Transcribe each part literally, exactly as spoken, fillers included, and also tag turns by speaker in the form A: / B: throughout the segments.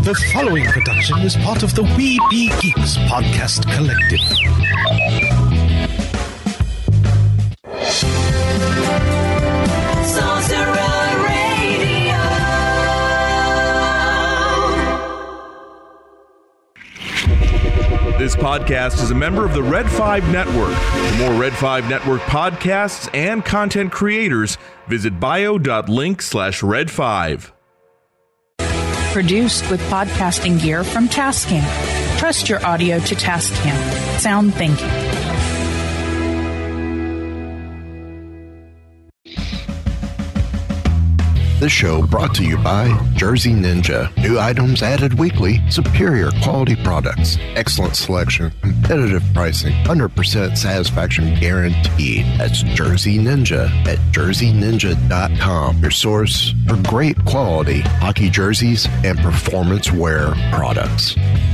A: The following production is part of the We Be Geeks podcast collective.
B: Sorcerer Radio.
C: This podcast is a member of the Red five Network. For more Red five Network podcasts and content creators, visit bio.link slash red five.
D: Produced with podcasting gear from Tascam. Trust your audio to Tascam. Sound thinking.
E: This show brought to you by Jersey Ninja. New items added weekly, superior quality products, excellent selection, competitive pricing, one hundred percent satisfaction guaranteed. That's Jersey Ninja at jersey ninja dot com, your source for great quality hockey jerseys and performance wear products.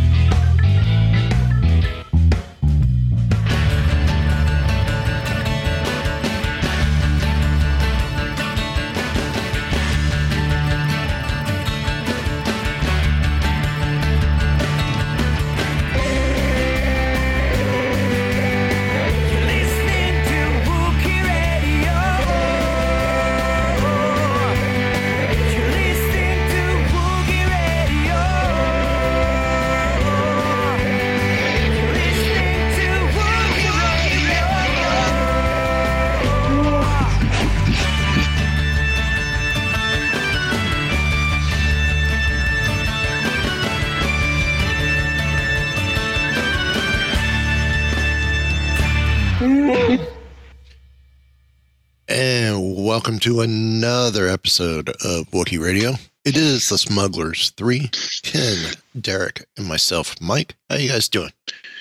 E: Welcome to another episode of Wookiee Radio. It is the Smugglers three, Ken, Derek, and myself, Mike. How you guys doing?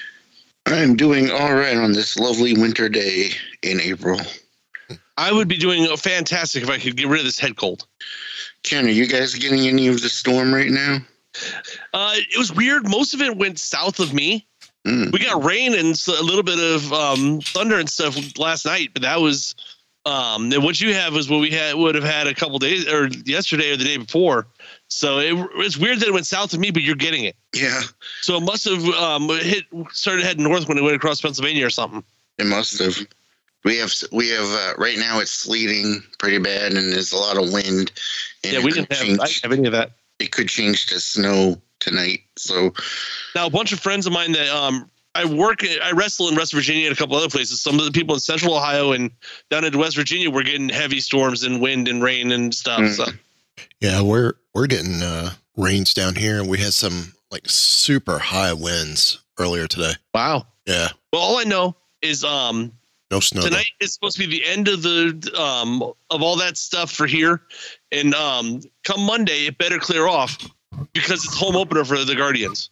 F: I'm doing all right on this lovely winter day in April.
G: I would be doing fantastic if I could get rid of this head cold.
F: Ken, are you guys getting any of the storm right now?
G: Uh, it was weird. Most of it went south of me.
F: Mm.
G: We got rain and a little bit of um, thunder and stuff last night, but that was... Um, then what you have is what we had would have had a couple days or yesterday or the day before. So it, it's weird that it went south of me, but you're getting it.
F: Yeah.
G: So it must have um, hit started heading north when it went across Pennsylvania or something.
F: It must have. We have we have uh, right now it's sleeting pretty bad and there's a lot of wind. And
G: yeah, we didn't have, I didn't have any of that.
F: It could change to snow tonight. So
G: now a bunch of friends of mine that um. I work, I wrestle in West Virginia and a couple other places. Some of the people in Central Ohio and down in West Virginia were getting heavy storms and wind and rain and stuff. Mm. So,
E: yeah, we're we're getting uh, rains down here, and we had some like super high winds earlier today.
G: Wow.
E: Yeah.
G: Well, all I know is um,
E: no snow.
G: Tonight though. Is supposed to be the end of the um of all that stuff for here, and um, come Monday it better clear off because it's home opener for the Guardians.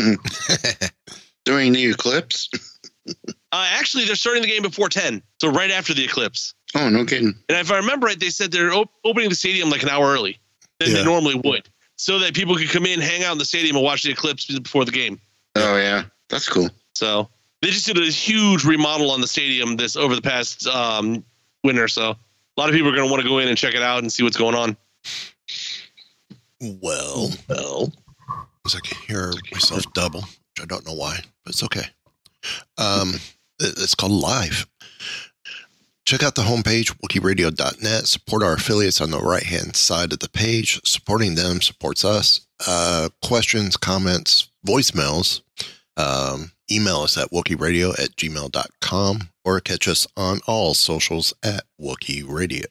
F: During the eclipse?
G: uh, actually, they're starting the game before ten, so right after the eclipse.
F: Oh, no kidding.
G: And if I remember right, they said they're op- opening the stadium like an hour early than yeah. they normally would, so that people could come in, hang out in the stadium, and watch the eclipse before the game.
F: Oh, yeah. That's cool.
G: So they just did a huge remodel on the stadium this over the past um, winter, so a lot of people are going to want to go in and check it out and see what's going on.
E: Well, well. I can hear myself double. I don't know why, but it's okay. Um, it's called Live. Check out the homepage, wookiee radio dot net. Support our affiliates on the right-hand side of the page. Supporting them supports us. Uh, questions, comments, voicemails. Um, email us at wookiee radio at gmail dot com or catch us on all socials at Wookiee Radio.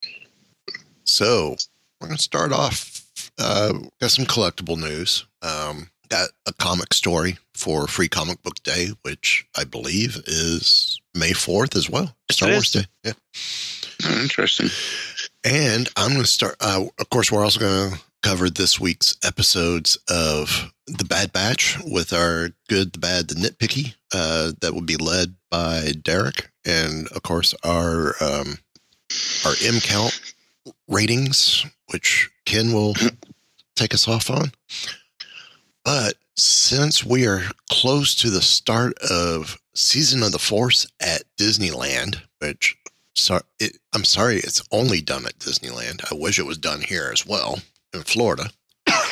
E: So we're going to start off. Uh, got some collectible news. Um, got a comic story for Free Comic Book Day, which I believe is May fourth as well. Star Wars Day. Yeah.
F: Oh, interesting.
E: And I'm going to start, uh, of course, we're also going to cover this week's episodes of The Bad Batch with our Good, the Bad, the Nitpicky. Uh, that will be led by Derek. And, of course, our, um, our M count ratings, which Ken will take us off on. But since we are close to the start of Season of the Force at Disneyland, which so, it, I'm sorry, it's only done at Disneyland. I wish it was done here as well in Florida.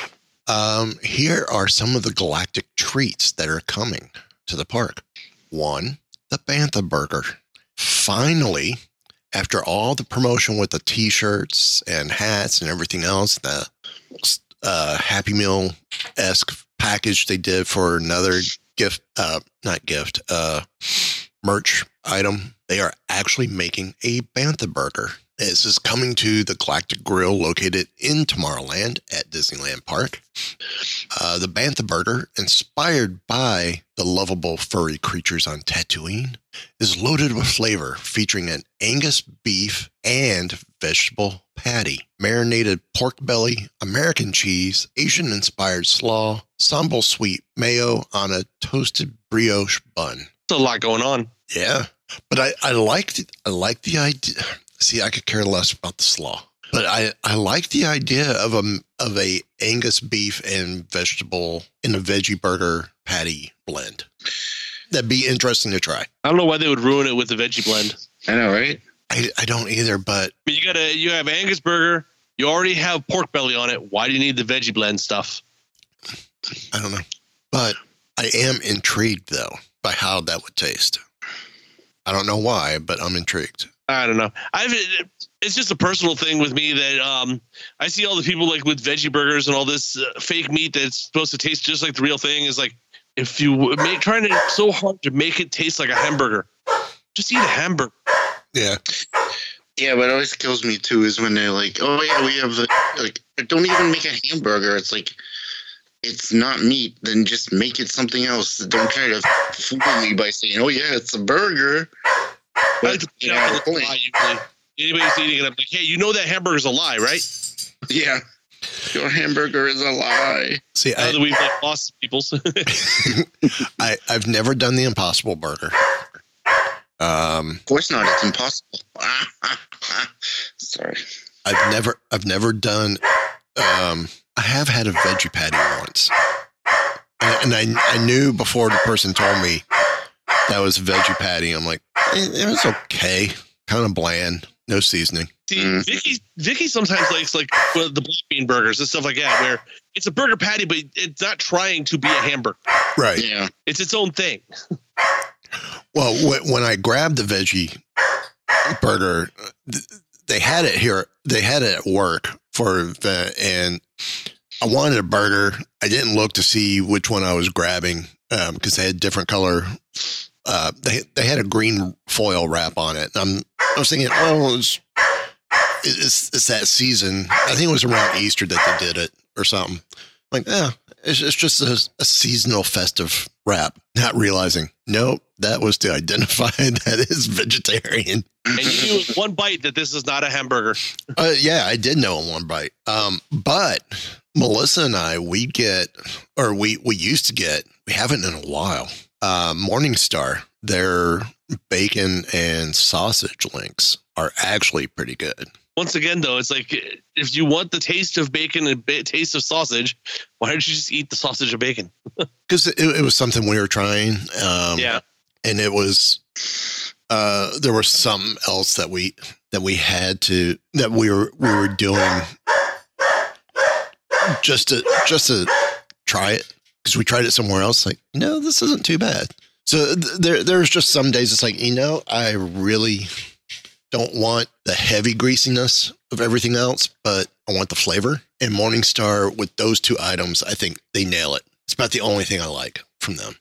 E: Um, here are some of the galactic treats that are coming to the park. One, the Bantha Burger. Finally, after all the promotion with the T-shirts and hats and everything else, the uh, Happy Meal-esque package they did for another gift, uh, not gift, uh, merch item, they are actually making a Bantha Burger. This is coming to the Galactic Grill located in Tomorrowland at Disneyland Park. Uh, the Bantha Burger, inspired by the lovable furry creatures on Tatooine, is loaded with flavor, featuring an Angus beef and vegetable patty, marinated pork belly, American cheese, Asian-inspired slaw, sambal sweet mayo on a toasted brioche bun.
G: There's a lot going on.
E: Yeah, but I, I liked I like the idea. See, I could care less about the slaw, but I, I like the idea of a of a Angus beef and vegetable in a veggie burger patty blend. That'd be interesting to try.
G: I don't know why they would ruin it with the veggie blend.
F: I know, right?
E: I, I don't either, but
G: I mean, you gotta you have Angus burger. You already have pork belly on it. Why do you need the veggie blend stuff?
E: I don't know. But I am intrigued though by how that would taste. I don't know why, but I'm intrigued.
G: I don't know. I've it's just a personal thing with me that um, I see all the people like with veggie burgers and all this uh, fake meat that's supposed to taste just like the real thing. Is like if you make trying to so hard to make it taste like a hamburger, just eat a hamburger.
E: Yeah.
F: Yeah, but it always kills me too is when they're like, "Oh yeah, we have the, like, don't even make a hamburger." It's like, it's not meat. Then just make it something else. Don't try to fool me by saying, "Oh yeah, it's a burger."
G: I like to point out that it's a lie, usually. Anybody's eating it, I'm like, hey, you know that hamburger's a lie, right?
F: Yeah. Your hamburger is a lie.
E: See,
G: Now
E: I,
G: that we've like lost people's.
E: I I've never done the Impossible Burger. Um,
F: Of course not. It's impossible. Sorry.
E: I've never I've never done. Um, I have had a veggie patty once, and, and I I knew before the person told me that was a veggie patty. I'm like, it, it was okay, kind of bland, no seasoning.
G: See,
F: Mm.
G: Vicky, Vicky sometimes likes like well, the black bean burgers and stuff like that, where it's a burger patty, but it's not trying to be a hamburger.
E: Right.
F: Yeah.
G: It's its own thing.
E: Well, when, when I grabbed the veggie burger, th- they had it here. They had it at work for the, and I wanted a burger. I didn't look to see which one I was grabbing um, because they had different color. Uh, they they had a green foil wrap on it. I'm I was thinking, oh, it's, it's it's that season. I think it was around Easter that they did it or something. Like, yeah, it's, it's just a, a seasonal festive wrap. Not realizing, nope, that was to identify that is vegetarian.
G: And you knew in one bite that this is not a hamburger.
E: Uh, yeah, I did know in one bite. Um, but Melissa and I, we get, or we we used to get, we haven't in a while. Uh, Morningstar, their bacon and sausage links are actually pretty good.
G: Once again, though, it's like if you want the taste of bacon and ba- taste of sausage, why don't you just eat the sausage and bacon?
E: Because it, it was something we were trying. Um,
G: Yeah.
E: And it was, uh, there was something else that we, that we had to, that we were, we were doing just to, just to try it. Because we tried it somewhere else. Like, no, this isn't too bad. So th- there, there's just some days it's like, you know, I really don't want the heavy greasiness of everything else, but I want the flavor. And Morningstar, with those two items, I think they nail it. It's about the only thing I like from them.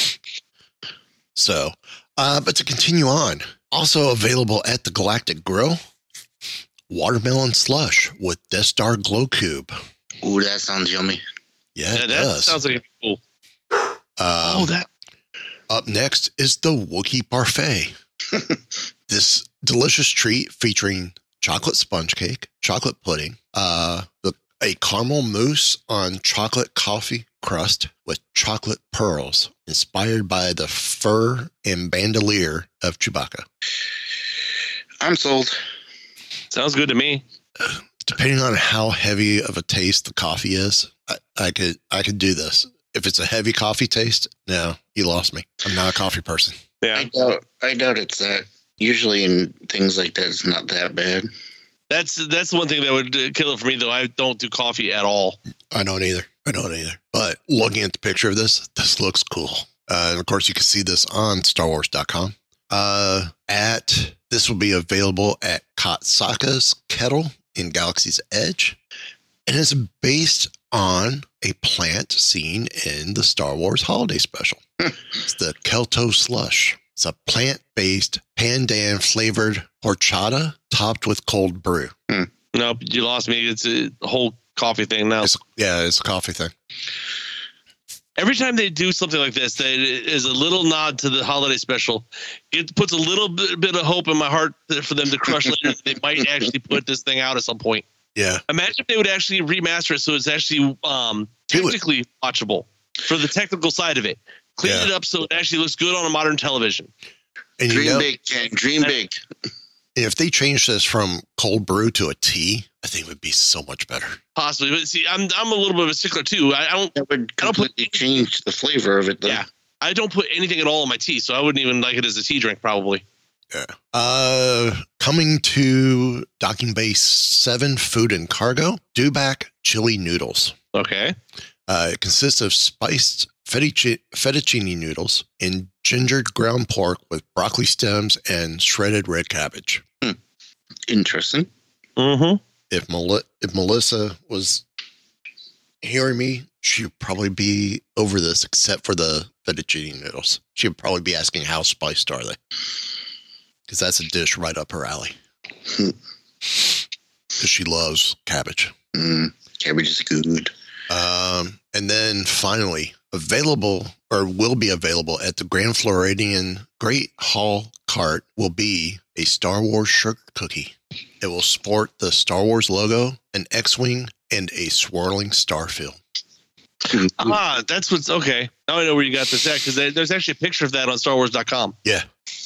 E: So, uh, but to continue on, also available at the Galactic Grill, watermelon slush with Death Star Glow Cube.
F: Ooh, that sounds yummy.
E: Yeah,
G: Yeah,
E: it
G: that
E: does.
G: sounds like cool.
E: Um,
G: Oh, that.
E: Up next is the Wookiee Parfait. This delicious treat featuring chocolate sponge cake, chocolate pudding, uh, the, a caramel mousse on chocolate coffee crust with chocolate pearls, inspired by the fur and bandolier of Chewbacca.
F: I'm sold.
G: Sounds good to me.
E: Depending on how heavy of a taste the coffee is, I, I could I could do this. If it's a heavy coffee taste, no, you lost me. I'm not a coffee person.
G: Yeah.
F: I doubt, I doubt it's that. Usually in things like that, it's not that bad.
G: That's that's the one thing that would uh, kill it for me, though. I don't do coffee at all.
E: I don't either. I don't either. But looking at the picture of this, this looks cool. Uh, and of course, you can see this on Star Wars dot com. Uh, at this will be available at Katsaka's Kettle in Galaxy's Edge, and it's based on a plant seen in the Star Wars Holiday Special. It's the Kelto Slush. It's a plant-based pandan flavored horchata topped with cold brew.
F: Hmm.
G: Nope, you lost me. It's a whole coffee thing now.
E: It's, yeah, it's a coffee thing.
G: Every time they do something like this, that is a little nod to the holiday special. It puts a little bit, bit of hope in my heart for them to crush later. They might actually put this thing out at some point.
E: Yeah.
G: Imagine if they would actually remaster it so it's actually um, technically watchable for the technical side of it. Clean
E: Yeah.
G: it up so it actually looks good on a modern television.
E: And you
F: Dream
E: know,
F: big, Ken. Dream big.
E: if they change this from cold brew to a tea, I think it would be so much better.
G: Possibly, but see, I'm I'm a little bit of a stickler too. I, I don't
F: That would
G: I don't put-
F: completely change the flavor of it, though.
G: Yeah. I don't put anything at all in my tea, so I wouldn't even like it as a tea drink, probably.
E: Yeah. Uh, coming to Docking Bay seven Food and Cargo, Dubac chili noodles.
G: Okay.
E: Uh, it consists of spiced fettuccine, fettuccine noodles and gingered ground pork with broccoli stems and shredded red cabbage.
F: Interesting.
G: Mm-hmm.
E: If, Mel- if Melissa was hearing me, she'd probably be over this, except for the fettuccine noodles. She'd probably be asking, how spiced are they? Because that's a dish right up her alley. Because she loves cabbage.
F: Mm, cabbage is good.
E: Um, and then finally, available or will be available at the Grand Floridian Great Hall Cart will be a Star Wars sugar cookie. It will sport the Star Wars logo, an X-Wing, and a swirling starfield.
G: Ah, that's what's okay. Now I know where you got this at because there's actually a picture of that on Star Wars dot com.
E: Yeah.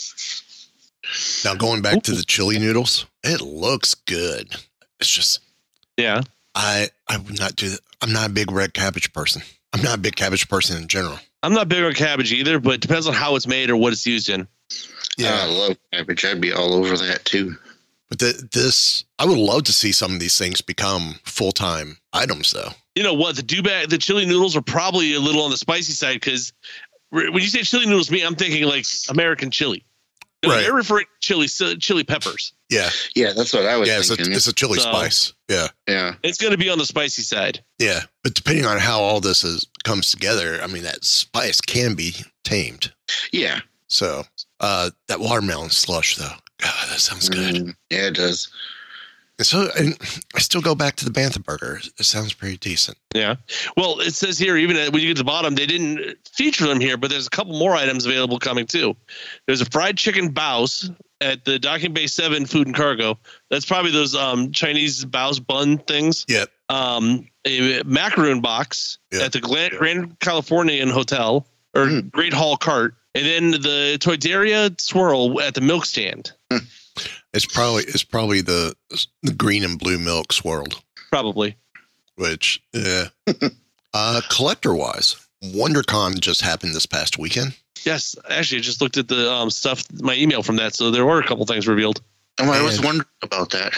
E: Now going back to the chili noodles, it looks good. It's just
G: Yeah.
E: I I would not do that. I'm not a big red cabbage person. I'm not a big cabbage person in general.
G: I'm not big on cabbage either, but it depends on how it's made or what it's used in.
F: Yeah, I love cabbage. I'd be all over that too.
E: But the, this, I would love to see some of these things become full-time items, though.
G: You know what? The Dubac, the chili noodles are probably a little on the spicy side because when you say chili noodles, me, I'm thinking like American chili. No,
E: Right.
G: They're referring to chili, chili peppers.
E: Yeah,
F: Yeah, that's what I was
E: yeah, it's a,
F: thinking.
E: it's a chili
G: So-
E: spice. Yeah,
F: yeah.
G: It's going to be on the spicy side.
E: yeah. But depending on how all this is comes together, I mean, that spice can be tamed.
F: Yeah.
E: So uh, that watermelon slush, though, God, that sounds good.
F: Mm, yeah, it does.
E: And so, and I still go back to the Bantha burger. It sounds pretty decent.
G: Yeah. Well, it says here, even when you get to the bottom, they didn't feature them here, but there's a couple more items available coming too. There's a fried chicken baos at the Docking Bay seven Food and Cargo. That's probably those um, Chinese baos bun things.
E: Yep.
G: Um, a macaroon box
E: Yeah.
G: at the Grand, Grand Californian Hotel or
F: Mm.
G: Great Hall Cart. And then the Toydaria swirl at the milk stand.
E: It's probably it's probably the the green and blue milk swirled,
G: Probably.
E: which yeah. uh, collector wise, WonderCon just happened this past weekend.
G: Yes. Actually, I just looked at the um, stuff, my email from that. So there were a couple things revealed.
F: Oh, I was
E: And-
F: wondering about that.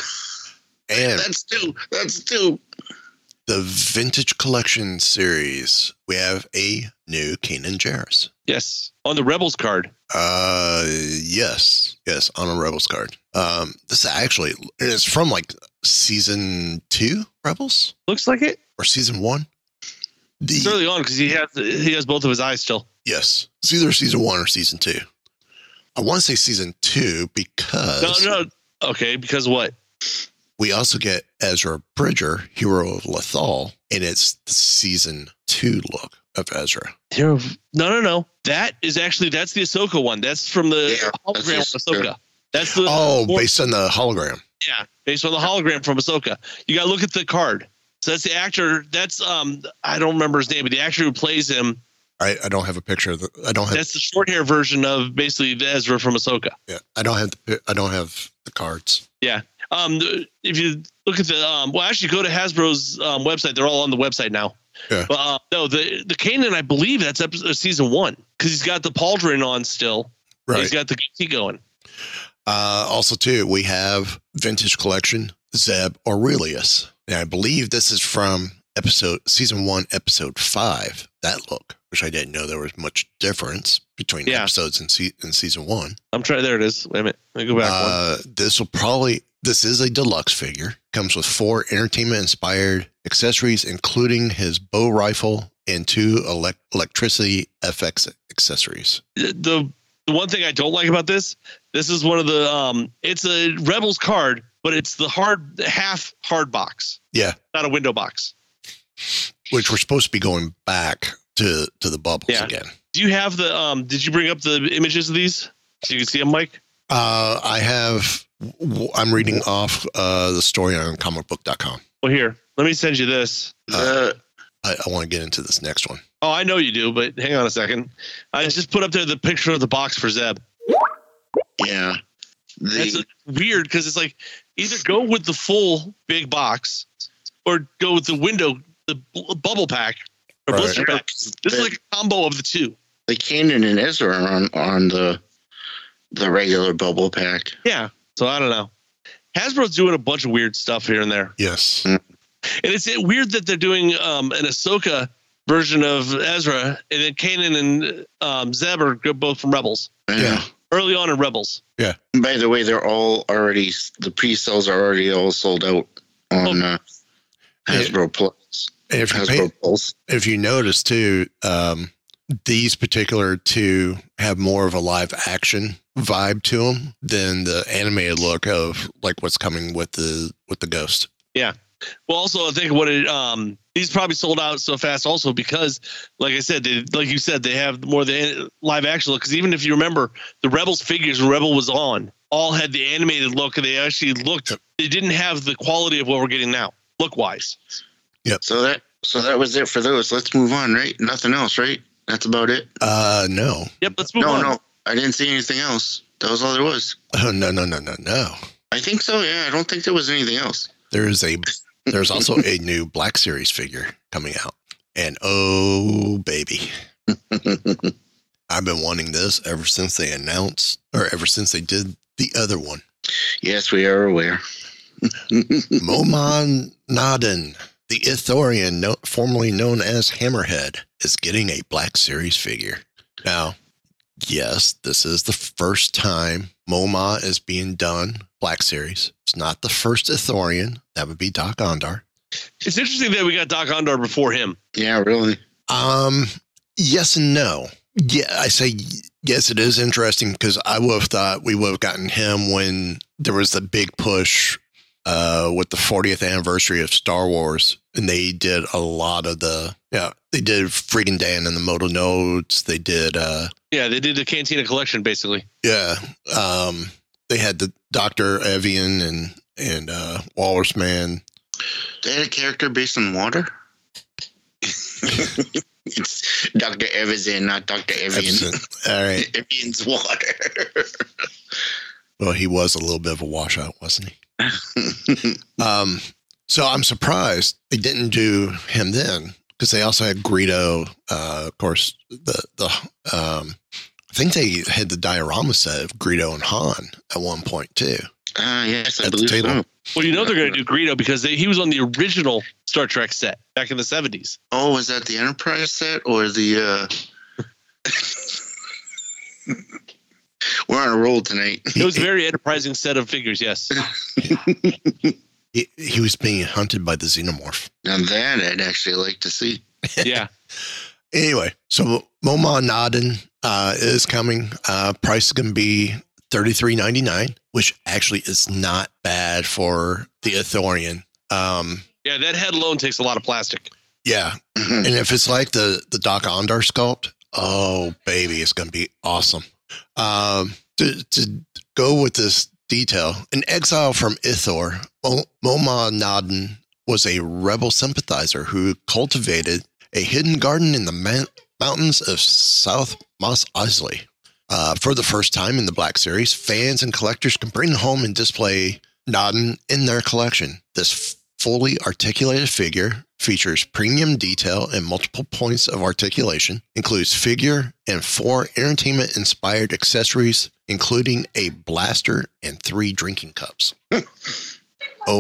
E: And
F: That's two. That's two.
E: the Vintage Collection series, we have a new Kanan Jarrus.
G: Yes. On the Rebels card.
E: Uh, yes, yes, on a Rebels card. Um, this actually is from like season two Rebels
G: Looks like it.
E: or season one. The
G: It's early on because he has he has both of his eyes still.
E: yes, it's either season one or season two. I want to say season two because
G: No, no. Okay, because what?
E: we also get Ezra Bridger, Hero of Lothal, and it's the season two look of Ezra.
G: Hero- No, no, no. That is actually that's the Ahsoka one. That's from the
F: Yeah,
G: hologram
F: that's
G: of
F: the Ahsoka.
G: Ahsoka. That's the
E: Oh,
G: or-
E: based on the hologram.
G: yeah, based on the hologram from Ahsoka. You got to look at the card. So that's the actor. That's um, I don't remember his name, but the actor who plays him.
E: I, I don't have a picture of the. I don't have.
G: That's the short hair version of basically the Ezra from Ahsoka.
E: Yeah, I don't have. The, I don't have the cards.
G: Yeah. Um, if you look at the um, well, actually go to Hasbro's um, website. They're all on the website now.
E: Yeah.
G: But uh, no, the the Kanan, I believe that's episode season one because he's got the pauldron on still.
E: Right.
G: He's got the goatee going.
E: Uh, also, too, we have Vintage Collection Zeb Aurelius. And I believe this is from episode season one, episode five, that look, which I didn't know there was much difference between
G: Yeah.
E: episodes in, se- in season one.
G: I'm trying. There it is. Wait a minute. Let me go back one.
E: Uh, this will probably, this is a deluxe figure. Comes with four entertainment inspired accessories, including his bow rifle and two elect- electricity F X accessories.
G: The the one thing I don't like about this, this is one of the um, it's a Rebels card, but it's the hard half hard box,
E: Yeah.
G: not a window box.
E: Which we're supposed to be going back to, to the bubbles
G: Yeah.
E: again.
G: Do you have the um? Did you bring up the images of these so you can see them, Mike?
E: Uh, I have, w- I'm reading off uh, the story on comic book dot com.
G: Well, here, let me send you this.
F: Uh,
E: I, I want to get into this next one.
G: Oh, I know you do, but hang on a second. I just put up there the picture of the box for Zeb.
F: yeah.
G: That's
F: The,
G: weird because it's like either go with the full big box or go with the window, the bu- bubble pack or
E: Right.
G: blister pack. This is like a combo of the two.
F: the Kanan and Ezra are on, on the the regular bubble pack.
G: Yeah. So I don't know. Hasbro's doing a bunch of weird stuff here and there.
E: Yes.
G: And it's weird that they're doing um, an Ahsoka version of Ezra, and then Kanan and um, Zeb are go- both from Rebels.
E: Yeah.
G: Early on in Rebels.
F: By the way, they're all already the pre-sales are already all sold out on uh, Hasbro Plus.
E: And if you,
F: Hasbro
E: pay,
F: Pulse.
E: if you notice too, um, these particular two have more of a live action vibe to them than the animated look of like what's coming with the with the Ghost.
G: Well, also I think what it um these probably sold out so fast also because, like I said, they, like you said, they have more the live action look. Because even if you remember, the Rebels figures when Rebel was on all had the animated look, and they actually looked. They didn't have the quality of what we're getting now, look wise.
F: So that so that was it for those. Let's move on, right? Nothing else, right? That's about it.
E: Uh, no,
G: Yep, let's move
F: No,
G: on.
F: no, I didn't see anything else. That was all there was.
E: oh, no, no, no, no, no.
F: I think so. Yeah, I don't think there was anything else.
E: There is a there's also a new Black Series figure coming out, and oh baby, I've been wanting this ever since they announced, or ever since they did the other one.
F: Yes, we are aware.
E: Momon Naden, the Ithorian, no, formerly known as Hammerhead, is getting a Black Series figure. Now, yes, this is the first time MoMA is being done Black Series. It's not the first Ithorian. That would be Doc Ondar.
G: It's interesting that we got Doc Ondar before him.
F: Yeah, really.
E: Um, yes and no. Yeah, I say yes, it is interesting because I would have thought we would have gotten him when there was the big push uh, with the fortieth anniversary of Star Wars, and they did a lot of the, yeah, they did Freaking Dan and the Moto Notes. They did, uh,
G: Yeah, they did the Cantina collection basically.
E: yeah, um, they had the Doctor Evian and, and uh, Walrus Man.
F: They had a character based on water. It's Doctor Evian, not Doctor Evian.
E: Epson. All right.
F: Evian's water.
E: Well, he was a little bit of a washout, wasn't he? Um, so I'm surprised they didn't do him then, because they also had Greedo. Uh, of course, the the um, I think they had the diorama set of Greedo and Han at one point too.
F: Ah, yes, I
E: At the
F: believe
E: table.
F: so.
G: Well, you know they're going to do Greedo because they, he was on the original Star Trek set back in the seventies.
F: Oh, was that the Enterprise set or the? uh We're on a roll tonight.
G: It was a very enterprising set of figures. Yes.
E: He, he was being hunted by the xenomorph.
F: Now that I'd actually like to see.
G: Yeah.
E: Anyway, so Moma Naden uh, is coming. Uh, price is going to be thirty-three ninety-nine, which actually is not bad for the Ithorian. Um,
G: Yeah, that head alone takes a lot of plastic.
E: yeah,
F: Mhm.
E: and if it's like the the Doc Ondar sculpt, oh baby, it's going to be awesome. Um, to to go with this detail, in exile from Ithor, Mo- Moma Naden was a rebel sympathizer who cultivated a hidden garden in the man- mountains of South Mos Eisley. Uh, for the first time in the Black Series, fans and collectors can bring home and display Naden in their collection. This fully articulated figure features premium detail and multiple points of articulation, includes figure and four entertainment-inspired accessories, including a blaster and three drinking cups. Oh,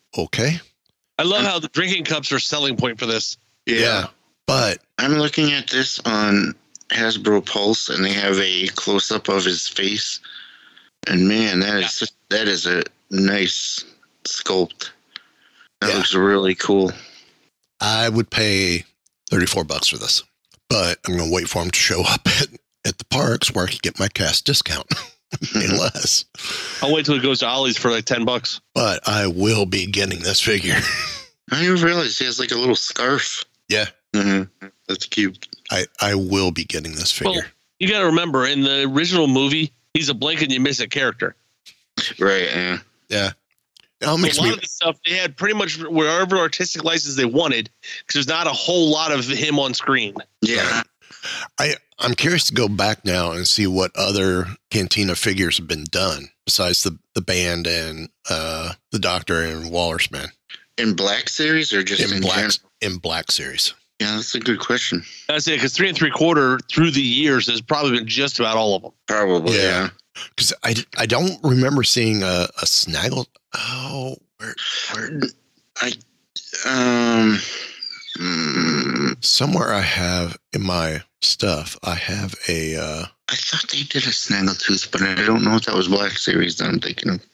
E: okay.
G: I love how the drinking cups are a selling point for this.
E: Yeah. But
F: I'm looking at this on Hasbro Pulse, and they have a close up of his face. And man, that is just, that is a nice sculpt. That
E: Yeah.
F: looks really cool.
E: I would pay thirty-four bucks for this. But I'm going to wait for him to show up at, at the parks where I can get my cast discount. Unless.
G: I'll wait till it goes to Ollie's for like ten bucks.
E: But I will be getting this figure.
F: I didn't realize he has like a little scarf.
E: Yeah.
F: Mm-hmm. That's cute.
E: I, I will be getting this figure.
G: Well, you got to remember, in the original movie, he's a blink and you miss a character.
F: Right, yeah.
E: Yeah. It
G: So
E: makes
G: a lot
E: me,
G: of the stuff, they had pretty much whatever artistic license they wanted, because there's not a whole lot of him on screen.
F: Yeah.
E: I, I'm curious to go back now and see what other Cantina figures have been done besides the, the band and uh, the Doctor and Walrusman
F: In Black Series or just
E: in
F: in,
E: black
F: general?
E: in Black Series.
F: Yeah, that's a good question.
G: That's it, because three and three quarter through the years has probably been just about all of them.
F: Probably,
E: Yeah.
F: yeah.
E: Because I, I don't remember seeing a, a Snaggle. Oh, where, where
F: I, um, mm,
E: somewhere I have in my stuff. I have a. Uh,
F: I thought they did a Snaggletooth, but I don't know if that was Black Series that I'm thinking of.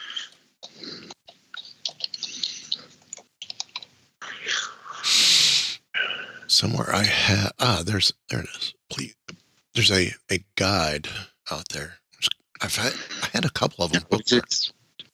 E: somewhere I have. Ah, there's there it is. Please, there's a a guide out there. I've had I had a couple of them.
F: It's,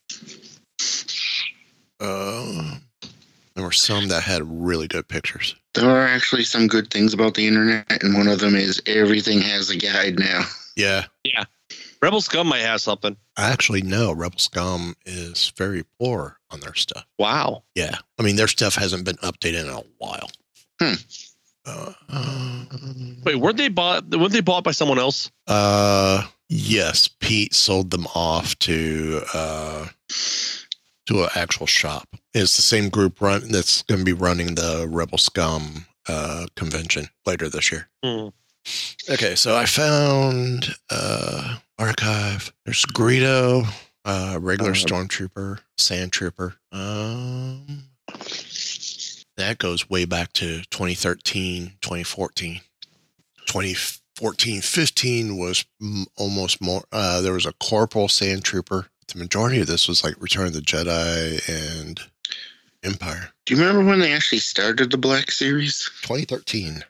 E: Uh, there were some that had really good pictures.
F: there are actually some good things about the internet, and one of them is everything has a guide now.
E: Yeah,
G: Rebel Scum might have something.
E: I actually know Rebel Scum is very poor on their stuff.
G: Wow.
E: Yeah, I mean their stuff hasn't been updated in a while.
F: Hmm.
E: Uh, uh,
G: Wait, weren't they bought? Weren't they bought by someone else?
E: uh, yes, Pete sold them off to uh to an actual shop. It's the same group run that's going to be running the Rebel Scum uh convention later this year.
G: Hmm.
E: Okay, so I found uh archive. There's Greedo, uh regular
F: Uh,
E: stormtrooper, sand trooper. Um that goes way back to twenty thirteen, twenty fourteen. twenty fourteen, fifteen was m- almost more uh there was a corporal sand trooper. The majority of this was like Return of the Jedi and Empire.
F: Do you remember when they actually started the Black Series?
E: twenty thirteen.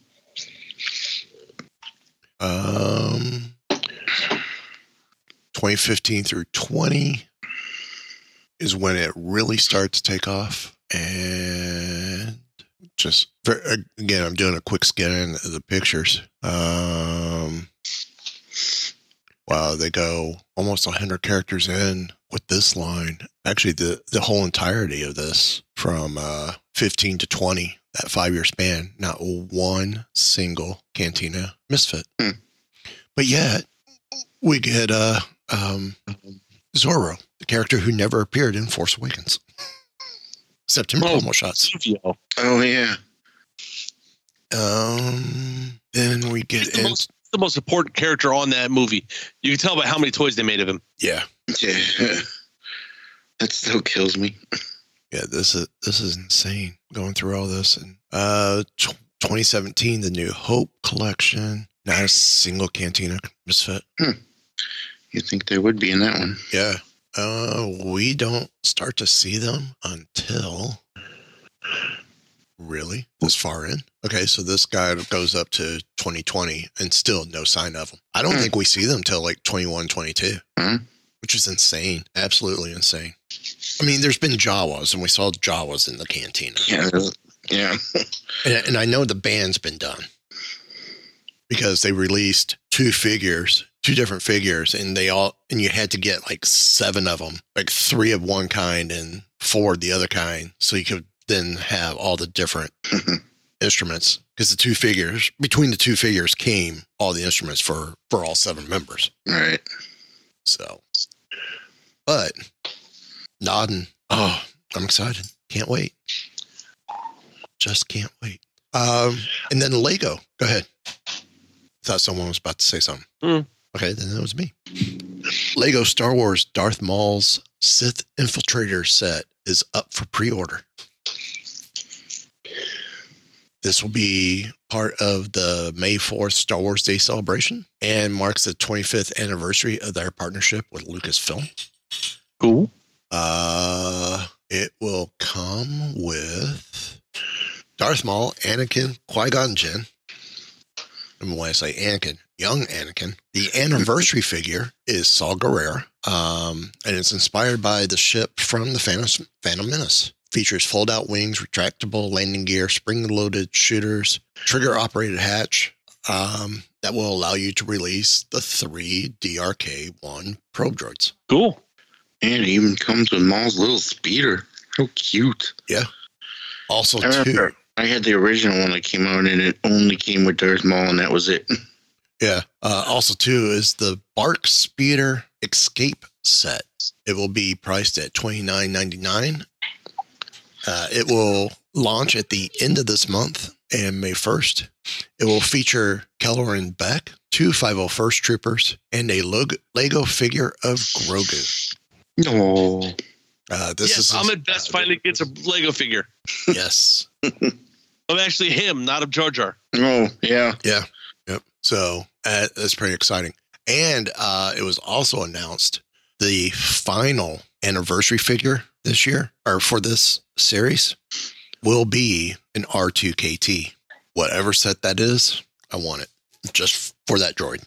E: Um, twenty fifteen through twenty is when it really starts to take off. And just, very, again, I'm doing a quick scan of the pictures. Um, wow, they go almost one hundred characters in with this line. Actually, the, the whole entirety of this from uh, fifteen to twenty, that five-year span, not one single Cantina misfit.
F: Hmm.
E: But yet, we get uh, um, Zorro, the character who never appeared in Force Awakens. Except in
G: Oh.
E: promo shots.
G: Zuvio.
F: Oh, yeah.
E: Um, then we get
G: The
E: in,
G: most, the most important character on that movie. You can tell by how many toys they made of him.
E: yeah,
F: Yeah. That still kills me.
E: yeah. This is this is insane. Going through all this and uh, tw- twenty seventeen, the New Hope collection. Not a single Cantina misfit.
F: You think there would be in that one?
E: Yeah. Uh, we don't start to see them until really this far in. Okay, so this guy goes up to twenty twenty and still no sign of them. I don't
F: Hmm.
E: think we see them till like twenty-one, twenty-two,
F: Hmm.
E: which is insane. Absolutely insane. I mean, there's been Jawas, and we saw Jawas in the Cantina.
F: Yeah. Yeah.
E: And, and I know the band's been done because they released two figures, two different figures, and they all, and you had to get like seven of them, like three of one kind and four of the other kind. So you could then have all the different instruments because the two figures, between the two figures came all the instruments for, for all seven members.
F: Right.
E: So, but nodding. Oh, I'm excited. Can't wait. Just can't wait. Um, and then Lego. Go ahead. Thought someone was about to say something.
G: Mm.
E: Okay, then that was me. Lego Star Wars Darth Maul's Sith Infiltrator set is up for pre-order. This will be part of the May fourth Star Wars Day celebration and marks the twenty-fifth anniversary of their partnership with Lucasfilm.
G: Cool.
E: Uh, it will come with Darth Maul, Anakin, Qui-Gon Jinn. And when I say Anakin, young Anakin. The anniversary figure is Saw Gerrera, um, and it's inspired by the ship from the Phantom, Phantom Menace. Features fold-out wings, retractable landing gear, spring-loaded shooters, trigger-operated hatch um, that will allow you to release the three D R K one probe droids.
G: Cool.
F: And it even comes with Maul's little speeder. How cute.
E: Yeah. Also,
F: I remember
E: too.
F: I had the original one that came out, and it only came with Darth Maul, and that was it.
E: Yeah. Uh, also, too, is the Bark Speeder Escape set. It will be priced at twenty-nine ninety-nine. Uh, it will launch at the end of this month and May first. It will feature Kelleran Beck, two five oh first troopers, and a Lego, Lego figure of Grogu.
F: No.
E: Uh, this
G: yes,
E: is
G: Ahmed Best finally gets a Lego figure.
E: Yes.
G: Of actually him, not of Jar Jar.
F: Oh, yeah.
E: Yeah. Yep. So uh, that's pretty exciting. And uh, it was also announced the final anniversary figure this year, or for this series, will be an R two K T. Whatever set that is, I want it just for that droid.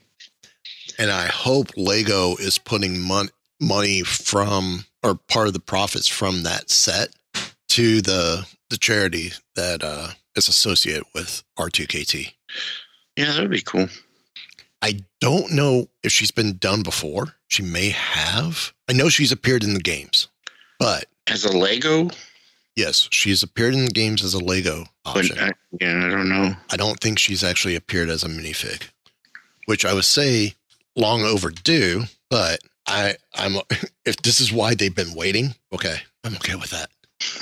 E: And I hope Lego is putting mon- money from, or part of the profits from that set to the the charity that uh, is associated with R two K T.
F: Yeah, that would be cool.
E: I don't know if she's been done before. She may have. I know she's appeared in the games, but
F: As a Lego?
E: yes, she's appeared in the games as a Lego option.
F: But I, yeah, I don't know.
E: I don't think she's actually appeared as a minifig, which I would say long overdue, but I, I'm, if this is why they've been waiting, okay, I'm okay with that.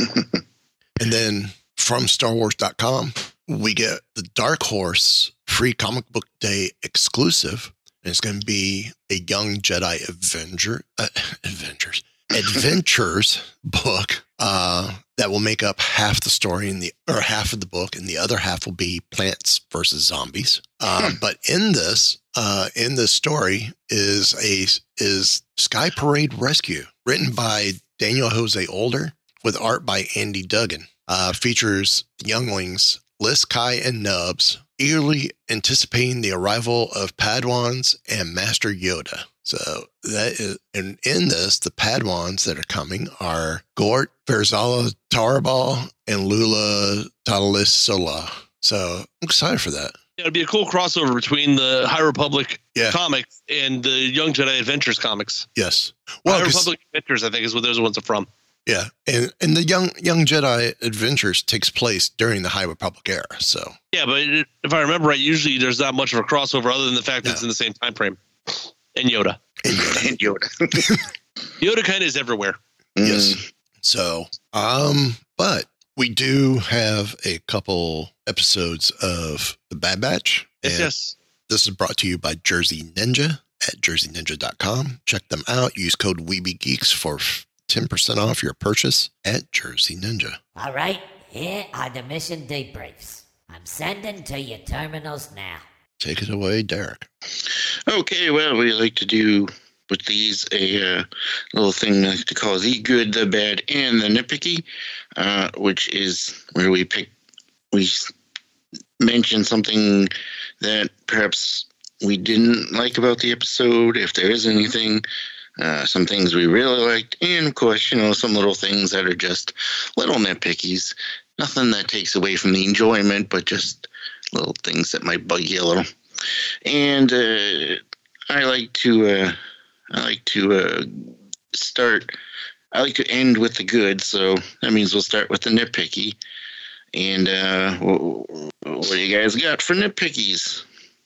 E: And then from Star Wars dot com, we get the Dark Horse free comic book day exclusive. And it's going to be a Young Jedi Avenger, uh, Avengers, Adventures book uh, that will make up half the story in the, or half of the book, and the other half will be Plants versus Zombies. Uh, but in this, uh, in this story is a is Sky Parade Rescue, written by Daniel Jose Older with art by Andy Duggan. Uh, features younglings Liz, Kai, and Nubs eagerly anticipating the arrival of Padawans and Master Yoda. So that is, and in this, the Padawans that are coming are Gort, Verzala Tarbal, and Lula Talisola. So I'm excited for that.
G: Yeah, it'd be a cool crossover between the High Republic
E: Yeah.
G: comics and the Young Jedi Adventures comics.
E: Yes. Well,
G: High
E: 'cause-
G: Republic Adventures, I think, is what those ones are from.
E: yeah, and and the young young Jedi Adventures takes place during the High Republic era. So
G: Yeah, but it, if I remember right, usually there's not much of a crossover other than the fact that
E: No.
G: it's in the same time frame. And Yoda.
E: and Yoda.
F: And Yoda.
G: Yoda kind of is everywhere.
E: Yes. So, um, but we do have a couple episodes of The Bad Batch.
G: Yes,
E: and
G: yes.
E: This is brought to you by Jersey Ninja at jersey ninja dot com. Check them out. Use code WeebyGeeks for ten percent off your purchase at Jersey Ninja.
H: All right, here are the mission debriefs. I'm sending to your terminals now.
E: Take it away, Derek.
F: Okay, well, we like to do with these a uh, little thing I like to call the good, the bad, and the nitpicky, uh, which is where we pick, we s- mention something that perhaps we didn't like about the episode, if there is anything, uh, some things we really liked, and of course, you know, some little things that are just little nitpickies. Nothing that takes away from the enjoyment, but just little things that might bug you a little. And uh, I like to, uh, I like to uh, start. I like to end with the good, so that means we'll start with the nitpicky. And uh, what, what do you guys got for nitpickies?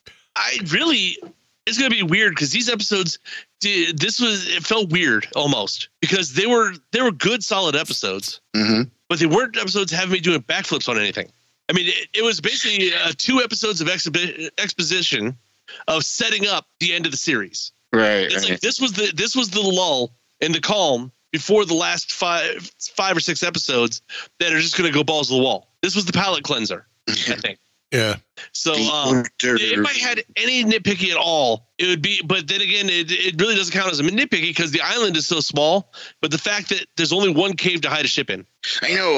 G: I really, it's going to be weird because these episodes, did, this was, it felt weird almost because they were, they were good, solid episodes,
F: Mm-hmm.
G: but they weren't episodes having me doing backflips on anything. I mean, it, it was basically uh, two episodes of exhibi- exposition of setting up the end of the series.
F: Right.
G: It's
F: right.
G: like this was the this was the lull and the calm before the last five, five or six episodes that are just going to go balls to the wall. This was the palate cleanser, I think.
E: Yeah.
G: So um, if I had any nitpicky at all, it would be. But then again, it, it really doesn't count as a nitpicky because the island is so small. But the fact that there's only one cave to hide a ship in.
F: I know.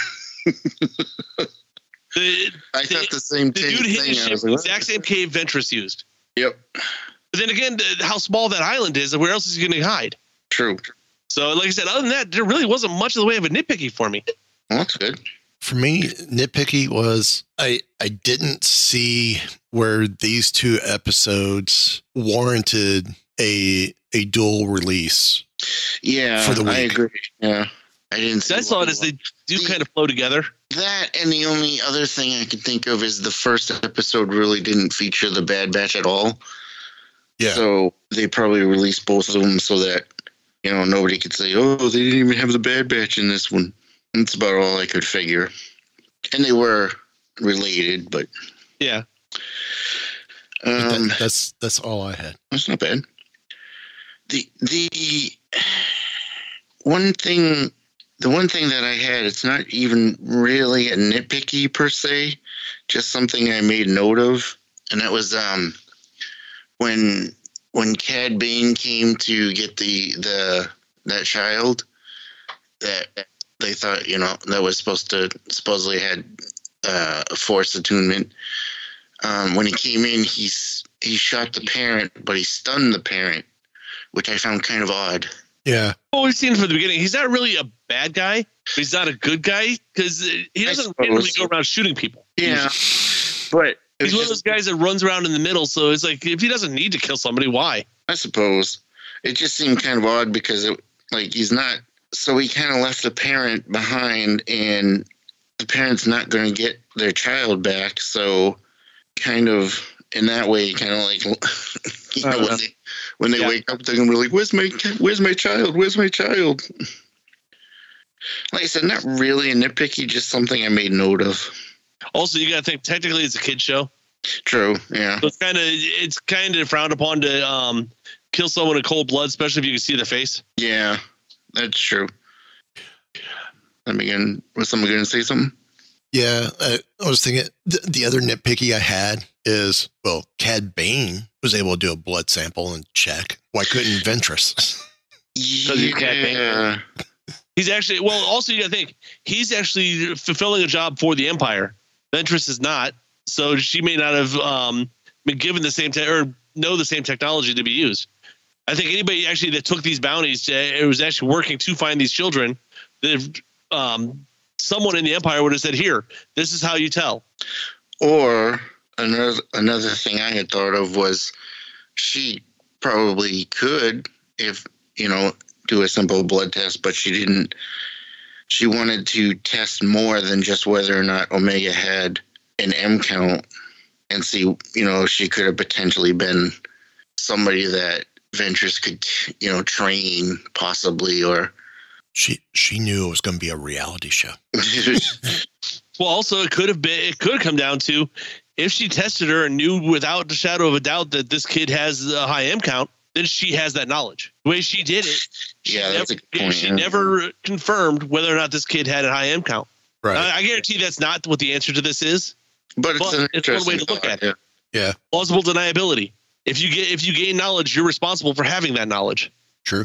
G: The,
F: I thought the same
G: the
F: thing.
G: dude hid his
F: I
G: ship
F: was
G: the
F: like,
G: exact same cave Ventress used.
F: Yep.
G: But then again, the, how small that island is, and where else is he going to hide?
F: True.
G: So, like I said, other than that, there really wasn't much of the way of a nitpicky for me.
F: Well, that's good.
E: For me, nitpicky was I I didn't see where these two episodes warranted a a dual release.
F: Yeah,
E: For the
F: I
E: week.
F: agree. Yeah, I didn't. See
G: I saw
F: why-
G: it as they do
F: The-
G: kind of flow together.
F: That, and the only other thing I could think of is the first episode really didn't feature the Bad Batch at all.
E: Yeah.
F: So they probably released both of them so that, you know, nobody could say, oh, they didn't even have the Bad Batch in this one. That's about all I could figure. And they were related, but
G: Yeah.
E: But that-
F: um,
E: that's that's all I had.
F: that's not bad. The the one thing, the one thing that I had, it's not even really a nitpicky per se, just something I made note of, and that was um when when Cad Bane came to get the the that child that they thought, you know, that was supposed to supposedly had uh, a force attunement. Um, when he came in, he's he shot the parent, but he stunned the parent, which I found kind of odd.
E: Yeah.
G: Well, we've seen from the beginning, he's not really a bad guy. But he's not a good guy because he doesn't
F: suppose.
G: randomly go around shooting people.
F: Yeah, but it
G: He's
F: was
G: one of those
F: just-
G: guys that runs around in the middle. So it's like, if he doesn't need to kill somebody, why?
F: I suppose it just seemed kind of odd because it, like, he's not. So he kind of left the parent behind, and the parent's not going to get their child back. So, kind of in that way, kind of like, you know,
G: Uh,
F: when they, when they
G: yeah.
F: wake up, they're going to be like, "Where's my, where's my child? Where's my child?" Like I said, not really a nitpicky, just something I made note of.
G: Also, you got to think technically it's a kid show.
F: True. Yeah.
G: So it's kind of it's kind of frowned upon to um, kill someone in cold blood, especially if you can see their face.
F: Yeah, that's true. Let me again. Was someone going to say something?
E: Yeah, I, I was thinking the, the other nitpicky I had is, well, Cad Bane was able to do a blood sample and check. Why couldn't Ventress?
G: he's Cad Bane.
F: Yeah.
G: He's actually well. Also, you got to think he's actually fulfilling a job for the Empire. Ventress is not, so she may not have um, been given the same te- or know the same technology to be used. I think anybody actually that took these bounties, to, it was actually working to find these children. That um, someone in the Empire would have said, "Here, this is how you tell."
F: Or another another thing I had thought of was she probably could, if you know, do a simple blood test, but she didn't. She wanted to test more than just whether or not Omega had an M count, and see, you know, she could have potentially been somebody that Ventress could, you know, train possibly, or
E: She she knew it was going to be a reality show.
G: Well, also it could have been. It could come down to if she tested her and knew without a shadow of a doubt that this kid has a high M count, then she has that knowledge. The way she did it, she
F: Yeah,
G: never,
F: that's a good point,
G: she
F: yeah.
G: never confirmed whether or not this kid had a high M count.
E: Right.
G: I, I guarantee that's not what the answer to this is.
F: but it's
G: But
F: an
G: it's one way
F: interesting
G: to look
F: thought,
G: at it.
F: yeah.
E: Yeah.
G: Plausible deniability. If you get if you gain knowledge, you're responsible for having that knowledge.
E: True.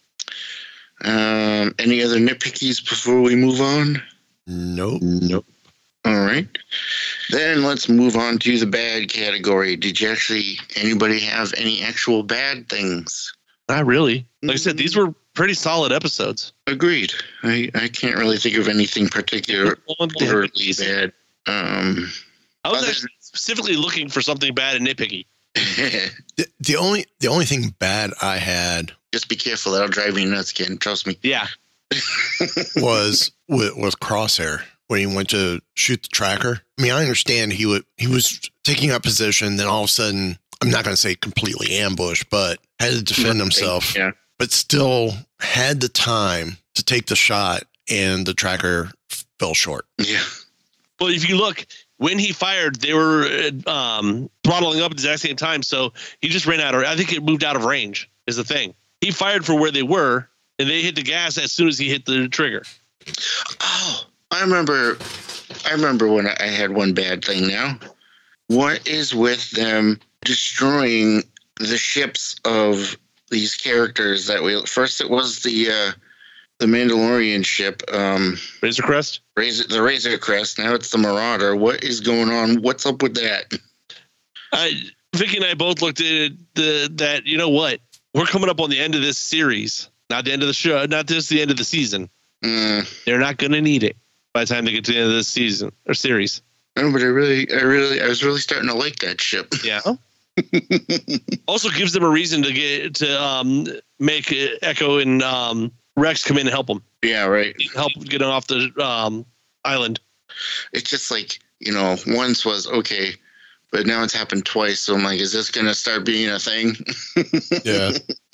F: Um, any other nitpickies before we move on?
E: Nope.
F: Nope. All right. Then let's move on to the bad category. Did you actually, anybody have any actual bad things?
G: Not really. Like I said, these were pretty solid episodes.
F: Agreed. I, I can't really think of anything particularly bad. Um,
G: I was
F: Other-
G: actually specifically looking for something bad and nitpicky.
E: The, the only the only thing bad I had
F: just be careful. That'll drive you nuts, Ken. Trust me.
G: Yeah.
E: was with, with Crosshair when he went to shoot the tracker. I mean, I understand he would he was taking up position, then all of a sudden, I'm not going to say completely ambush, but had to defend himself.
F: Yeah.
E: But still had the time to take the shot, and the tracker fell short.
F: Yeah.
G: Well, if you look, when he fired, they were uh, um, throttling up at the exact same time. So he just ran out of, I think it moved out of range is the thing. He fired for where they were, and they hit the gas as soon as he hit the trigger.
F: Oh, I remember. I remember when I had one bad thing now. What is with them destroying the ships of these characters that we first it was the uh, the Mandalorian ship, um,
G: Razor Crest,
F: Razor the Razor Crest. Now it's the Marauder. What is going on? What's up with that?
G: I, Vicky and I both looked at the that you know what, we're coming up on the end of this series, not the end of the show, not just the end of the season.
F: Mm.
G: They're not going to need it by the time they get to the end of this season or series.
F: No, but I really, I really, I was really starting to like that ship.
G: Yeah. Also gives them a reason to get to um, make Echo and um, Rex come in and help them.
F: Yeah, right.
G: Help get them off the um, island.
F: It's just like, you know, once was okay, but now it's happened twice. So I'm like, is this going to start being a thing?
E: Yeah.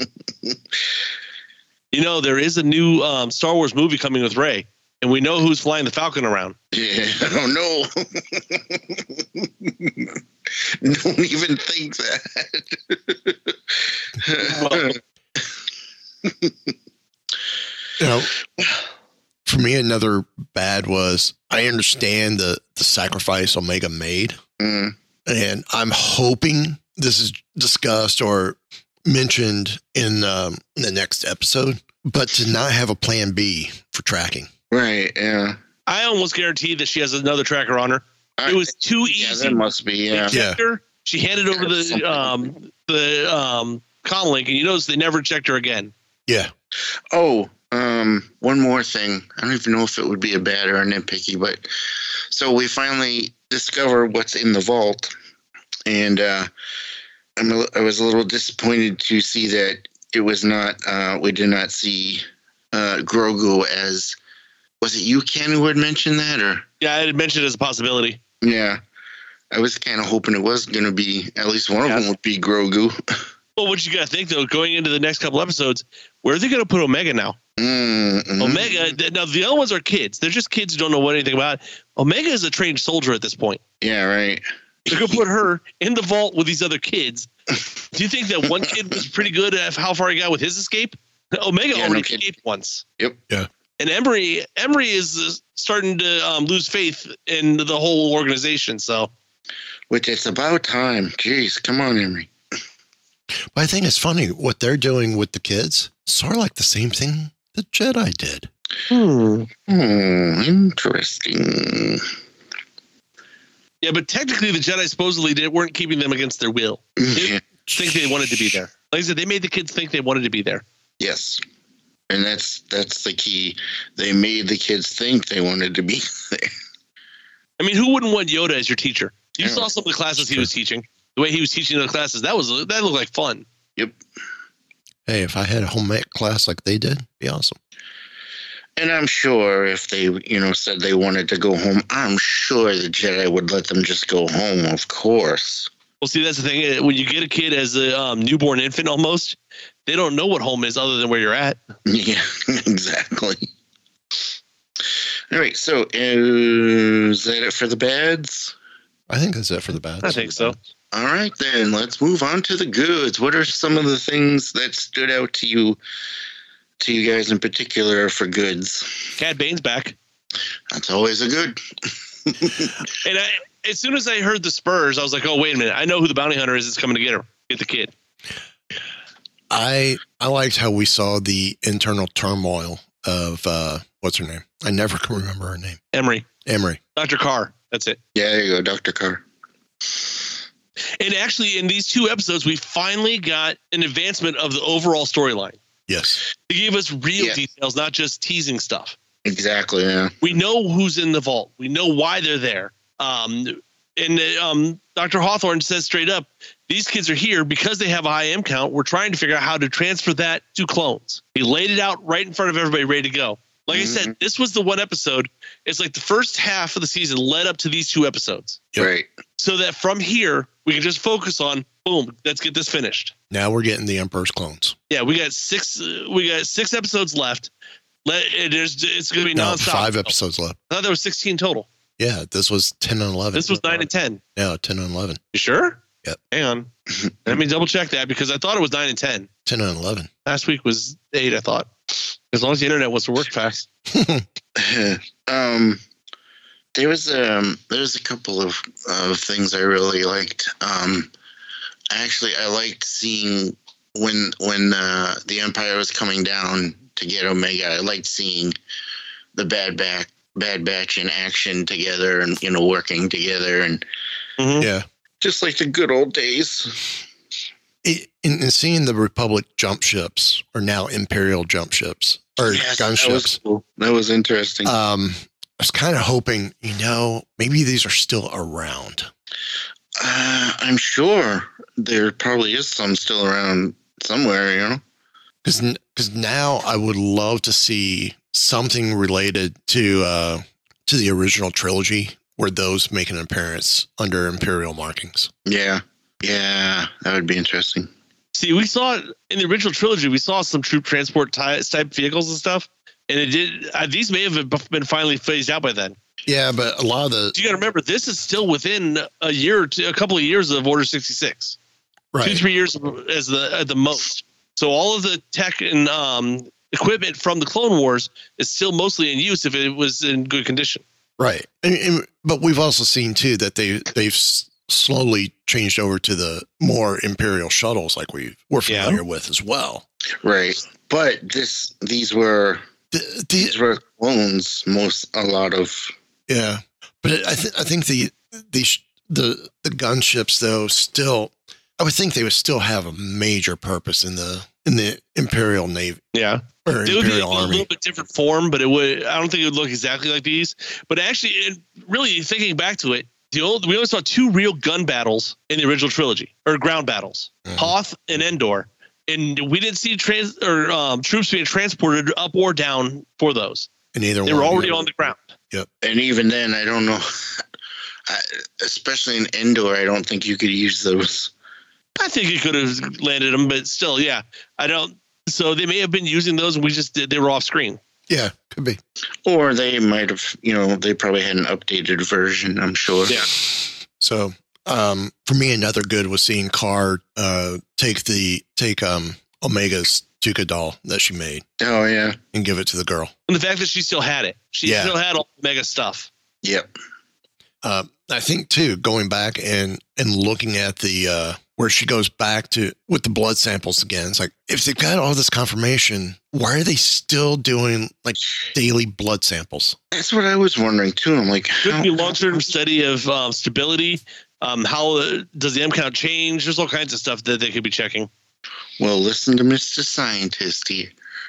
G: You know, there is a new um, Star Wars movie coming with Rey, and we know who's flying the Falcon around.
F: Yeah, I don't know. Don't even think that.
G: Well,
E: You know, for me, another bad was I understand the, the sacrifice Omega made.
F: Mm.
E: And I'm hoping this is discussed or mentioned in um, the next episode, but to not have a plan B for tracking.
F: Right, yeah.
G: I almost guarantee that she has another tracker on her. It was too
F: Yeah,
G: easy.
F: that must be, yeah.
G: They checked her. She handed over the
F: Something.
G: um, the um, comlink, and you notice they never checked her again.
E: Yeah.
F: Oh, um, one more thing. I don't even know if it would be a bad or a nitpicky, but so we finally discover what's in the vault, and uh, I'm a, I was a little disappointed to see that it was not. Uh, we did not see uh, Grogu as. Was it you, Ken, who had mentioned that, or?
G: Yeah, I had mentioned it as a possibility.
F: Yeah, I was kind of hoping it was going to be at least one
G: Yeah.
F: of them would be Grogu.
G: Well, what you got to think, though, going into the next couple episodes, where are they going to put Omega now?
F: Mm-hmm.
G: Omega, th- now the other ones are kids. They're just kids who don't know what anything about it. Omega is a trained soldier at this point.
F: Yeah, right.
G: They're going to put her in the vault with these other kids. Do you think that one kid was pretty good at how far he got with his escape? Omega
F: Yeah,
G: already
F: no kid.
G: escaped once.
F: Yep.
E: Yeah.
G: And Emery, Emery is uh, starting to um, lose faith in the whole organization. So,
F: Which it's about time. Jeez, come on, Emery.
E: But I think it's funny what they're doing with the kids. Sort of like the same thing the Jedi did.
G: hmm.
F: Hmm, interesting.
G: Yeah, but technically the Jedi supposedly did, weren't keeping them against their will. They
F: Yeah.
G: think they wanted to be there. Like I said, they made the kids think they wanted to be there.
F: Yes. And that's that's the key. They made the kids think they wanted to be there.
G: I mean, who wouldn't want Yoda as your teacher? You
F: Yeah.
G: saw some of the classes he was teaching. The way he was teaching the classes, that was that looked like fun.
F: Yep.
E: Hey, if I had a home ec class like they did, it'd be awesome.
F: And I'm sure if they, you know, said they wanted to go home, I'm sure the Jedi would let them just go home, of course.
G: Well, see, that's the thing. When you get a kid as a um, newborn infant almost, they don't know what home is other than where you're at.
F: Yeah, exactly. All right, so is that it for the bads?
E: I think that's it for the bad.
G: I think so.
F: All right, then let's move on to the goods. What are some of the things that stood out to you, to you guys in particular, for goods?
G: Cad Bane's back.
F: That's always a good.
G: And I, as soon as I heard the Spurs, I was like, oh, wait a minute. I know who the bounty hunter is that's coming to get her, get the kid.
E: I I liked how we saw the internal turmoil of uh, what's her name? I never can remember her name.
G: Emery.
E: Emery.
G: Doctor Carr. That's it.
F: Yeah, there you go, Doctor Carr.
G: And actually, in these two episodes, we finally got an advancement of the overall storyline.
E: Yes.
G: They gave us real
F: Yeah.
G: details, not just teasing stuff.
F: Exactly, yeah.
G: We know who's in the vault. We know why they're there. Um, and um, Doctor Hawthorne says straight up, these kids are here because they have a high M count. We're trying to figure out how to transfer that to clones. He laid it out right in front of everybody, ready to go. Like I said, this was the one episode. It's like the first half of the season led up to these two episodes.
E: Yep.
F: Right.
G: So that from here, we can just focus on, boom, let's get this finished.
E: Now we're getting the Emperor's clones.
G: Yeah, we got six. Uh, we got six episodes left. Let it, there's, it's going to be
E: No,
G: nonstop.
E: five episodes left.
G: I thought there was sixteen total.
E: Yeah, this was ten and eleven.
G: This was nine and ten.
E: No, ten and eleven.
G: You sure?
E: Yep.
G: Hang on. Let me double check that because I thought it was nine and ten.
E: ten and eleven.
G: Last week was eight, I thought. As long as the internet wants to work fast.
F: um, there was um, there was a couple of uh, things I really liked. Um, actually, I liked seeing when when uh, the Empire was coming down to get Omega. I liked seeing the Bad Batch, Bad Batch in action together, and you know, working together, and
G: Mm-hmm.
E: Yeah.
F: just like the good old days.
E: It, in, in seeing the Republic jump ships, or now Imperial jump ships, or
F: Yes,
E: gunships,
F: that was cool. That was interesting.
E: um, I was kind of hoping, you know, maybe these are still around.
F: Uh, I'm sure there probably is some still around somewhere, you know?
E: Because because now I would love to see something related to uh, to the original trilogy, where those make an appearance under Imperial markings.
F: Yeah. Yeah, that would be interesting.
G: See, we saw it in the original trilogy. We saw some troop transport ty- type vehicles and stuff, and it did. Uh, these may have been finally phased out by then.
E: Yeah, but a lot of the
G: So you got to remember, this is still within a year, or two, a couple of years of Order sixty-six,
E: right.
G: two three years as the at the most. So all of the tech and um, equipment from the Clone Wars is still mostly in use if it was in good condition.
E: Right. And, and, but we've also seen, too, that they, they've s- slowly changed over to the more Imperial shuttles like we were familiar
G: Yeah.
E: with as well.
F: Right. But this these were
E: The, the,
F: these were clones, most a lot of
E: yeah. But I, th- I think the, the, sh- the, the gunships, though, still, I would think they would still have a major purpose in the in the Imperial Navy
G: Yeah.
E: or
G: It would be
E: Imperial
G: a
E: Army.
G: little bit different form, but it would. I don't think it would look exactly like these. But actually, it, really thinking back to it, the old we only saw two real gun battles in the original trilogy, or ground battles,
E: Mhm.
G: Hoth and Endor, and we didn't see trans or um, troops being transported up or down for those.
E: And either
G: They
E: one.
G: were already on the ground.
F: and even then I don't know I, especially in Endor, I don't think you could use those.
G: I think it could have landed them, but still, yeah, I don't. So they may have been using those, and we just did. They were off screen.
E: Yeah, could be.
F: Or they might have, you know, they probably had an updated version, I'm sure.
G: Yeah.
E: So um, for me, another good was seeing Carr uh, take the take um, Omega's Tuca doll that she made
F: Oh yeah.
E: and give it to the girl.
G: And the fact that she still had it, she
E: Yeah.
G: still had all the Mega stuff.
F: Yep.
E: Uh, I think too, going back and and looking at the uh, where she goes back to with the blood samples again. It's like, if they've got all this confirmation, why are they still doing like daily blood samples?
F: That's what I was wondering too. I'm like,
G: Could
F: how-
G: be long-term study of um, stability. Um, how uh, does the M count change? There's all kinds of stuff that they could be checking.
F: well, listen to Mister Scientist here.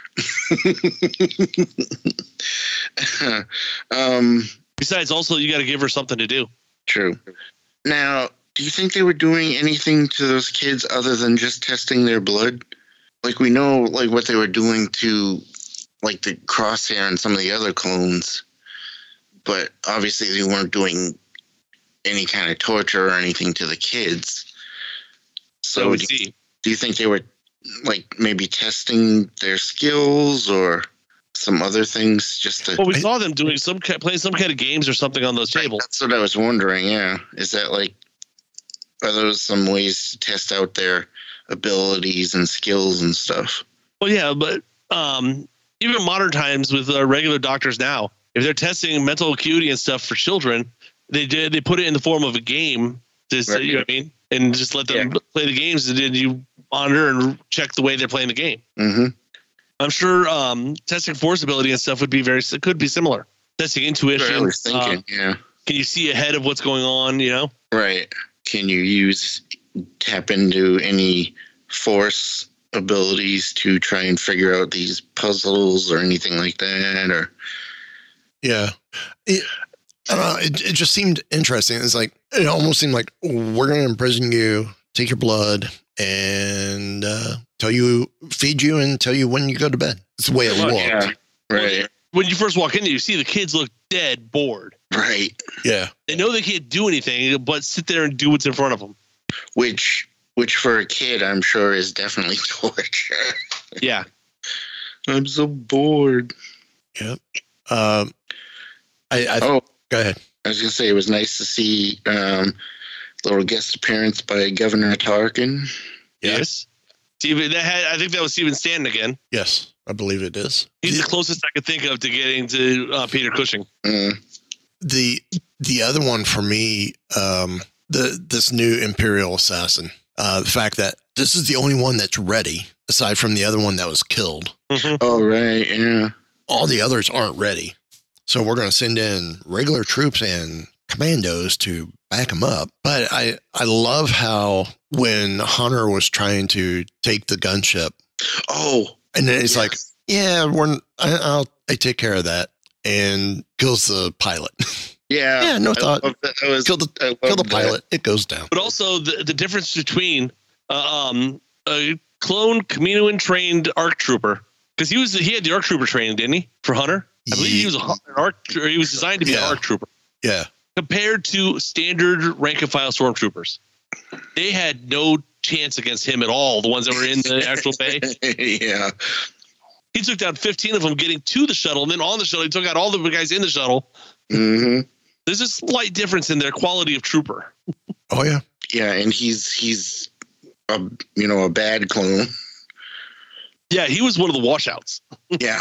F: um,
G: Besides, also you got to give her something to do.
F: true. Now, do you think they were doing anything to those kids other than just testing their blood? Like, we know, like, what they were doing to, like, the Crosshair and some of the other clones, but obviously they weren't doing any kind of torture or anything to the kids.
G: So
F: So,
G: we
F: do,
G: see.
F: do you think they were, like, maybe testing their skills or some other things just to...
G: Well, we
E: I-
G: saw them doing some ki- playing some kind of games or something on those tables.
F: That's what I was wondering, yeah. Is that, like, are those some ways to test out their abilities and skills and stuff?
G: Well, yeah, but um, even modern times with uh, regular doctors now, if they're testing mental acuity and stuff for children, they did they put it in the form of a game. Just
F: Right.
G: you know what I mean, and just let them
F: Yeah.
G: play the games, and then you monitor and check the way they're playing the game.
F: Mm-hmm.
G: I'm sure um, testing force ability and stuff would be very could be similar. Testing
F: I
G: intuition.
F: was
G: uh,
F: thinking, yeah.
G: can you see ahead of what's going on? You know.
F: Right. Can you use, tap into any force abilities to try and figure out these puzzles or anything like that? Or
E: Yeah. It, I don't know. It, it just seemed interesting. It's like, it almost seemed like, we're going to imprison you, take your blood, and uh, tell you, feed you, and tell you when you go to bed. It's the way it
G: Well,
E: looked.
F: yeah. Right.
G: When you first walk in, you see the kids look dead bored.
F: Right.
E: Yeah.
G: They know they can't do anything, but sit there and do what's in front of them.
F: Which, which for a kid, I'm sure is definitely torture.
G: Yeah.
F: I'm so bored.
E: Yep. Um, I, I
F: Oh,
E: go ahead.
F: I was gonna say it was nice to see um, little guest appearance by Governor Tarkin.
E: Yeah.
G: Yes. Steven, that had, I think that was Steven Stanton again.
E: Yes, I believe it is.
G: He's the closest I could think of to getting to uh, Peter Cushing.
F: Mm.
E: The the other one for me, um, the this new Imperial assassin. Uh, the fact that this is the only one that's ready, aside from the other one that was killed.
G: Mm-hmm.
F: Oh, right. Yeah.
E: All the others aren't ready. So we're going to send in regular troops and commandos to back them up. But I, I love how when Hunter was trying to take the gunship,
F: Oh,
E: and then it's
F: yes.
E: like, yeah, we're, I, I'll I take care of that, and kills the pilot.
F: Yeah.
E: Yeah, no
F: I
E: thought.
F: love that. I was,
E: kill the
F: I
E: kill the
F: loved that.
E: pilot. It goes down.
G: But also the, the difference between uh, um, a clone Kaminoan trained ARC trooper, because he was he had the ARC trooper training, didn't he, for Hunter? I believe he was a, an ARC. Or he was designed to be
E: Yeah.
G: an ARC trooper.
E: Yeah.
G: Compared to standard rank and file stormtroopers, they had no chance against him at all. The ones that were in the actual bay,
F: Yeah.
G: he took down fifteen of them getting to the shuttle, and then on the shuttle, he took out all the guys in the shuttle.
F: hmm
G: There's a slight difference in their quality of trooper.
E: Oh yeah.
F: Yeah, and he's he's a you know a bad clone.
G: Yeah, he was one of the washouts.
F: Yeah.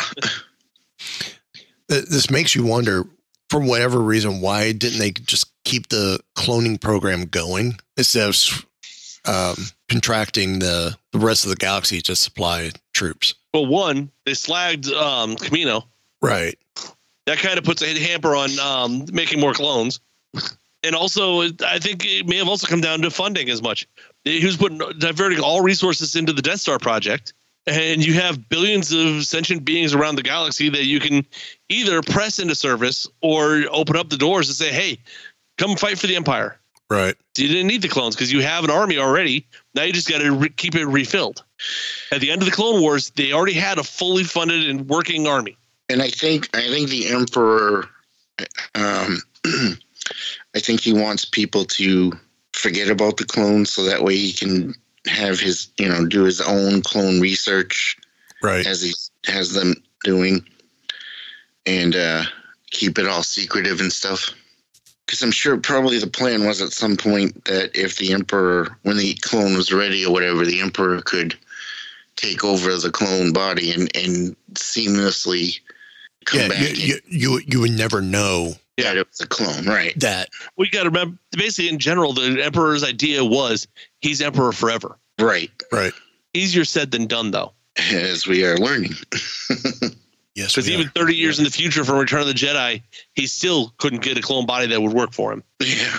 E: Th- This makes you wonder, for whatever reason, why didn't they just keep the cloning program going instead of um, contracting the, the rest of the galaxy to supply troops?
G: Well, one, they slagged um, Kamino.
E: Right.
G: That kind of puts a hamper on um, making more clones. And also, I think it may have also come down to funding as much. He was putting diverting all resources into the Death Star project, and you have billions of sentient beings around the galaxy that you can either press into service or open up the doors and say, "Hey, come fight for the Empire."
E: Right.
G: You didn't need the clones because you have an army already. Now you just got to re- keep it refilled. At the end of the Clone Wars, they already had a fully funded and working army.
F: And I think I think the Emperor, um, I think he wants people to forget about the clones so that way he can have his, you know, do his own clone research
E: Right.
F: as he has them doing, and uh, keep it all secretive and stuff. Because I'm sure probably the plan was at some point that if the Emperor, when the clone was ready or whatever, the Emperor could take over the clone body and, and seamlessly come
E: Yeah.
F: back.
E: You,
F: and,
E: you, you, you would never know
F: that it was a clone, right?
E: that.
G: We got to remember, basically, in general, the Emperor's idea was he's Emperor forever.
F: Right.
E: Right.
G: Easier said than done, though.
F: As we are learning.
E: Yes.
G: Because
E: we
G: even
E: are.
G: thirty years in the future from Return of the Jedi, he still couldn't get a clone body that would work for him.
F: Yeah.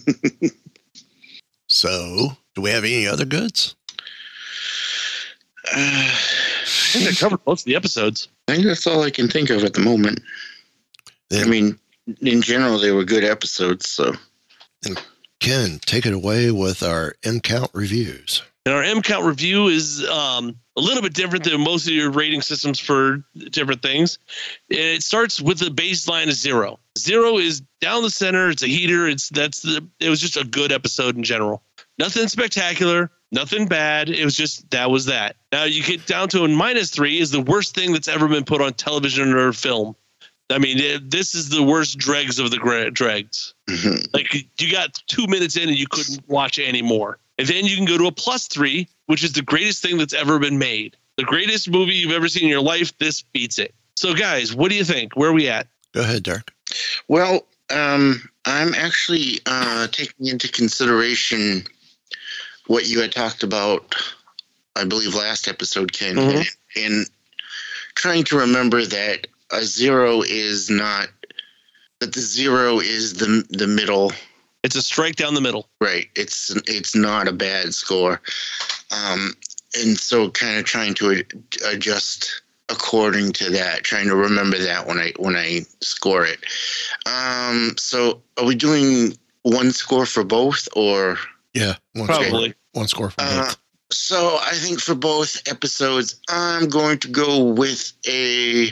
E: So, do we have any other goods?
F: Uh,
G: I think I covered most of the episodes.
F: I think that's all I can think of at the moment.
E: Then,
F: I mean, in general, they were good episodes, so.
E: Ken, take it away with our M count reviews.
G: And our M count review is um, a little bit different than most of your rating systems for different things. It starts with the baseline of zero. Zero is down the center. It's a heater. It's that's the. It was just a good episode in general. Nothing spectacular. Nothing bad. It was just that was that. Now you get down to a minus three is the worst thing that's ever been put on television or film. I mean, it, this is the worst dregs of the gra- dregs.
F: Mhm.
G: Like you got two minutes in and you couldn't watch anymore. And then you can go to a plus three, which is the greatest thing that's ever been made. The greatest movie you've ever seen in your life. This beats it. So guys, what do you think? Where are we at?
E: Go ahead, Derek.
F: Well, um, I'm actually uh, taking into consideration what you had talked about, I believe, last episode, Ken,
G: Mhm.
F: and, and trying to remember that a zero is not, that the zero is the the middle.
G: It's a strike down the middle.
F: Right. It's it's not a bad score. Um, and so kind of trying to ad- adjust according to that, trying to remember that when I when I score it. Um, so are we doing one score for both, or
E: Yeah. One
G: Probably.
E: Score, one score for
F: uh,
E: both.
F: so I think for both episodes I'm going to go with a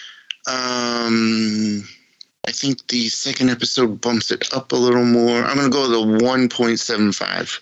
F: um I think the second episode bumps it up a little more. I'm going to go with a one point seven five.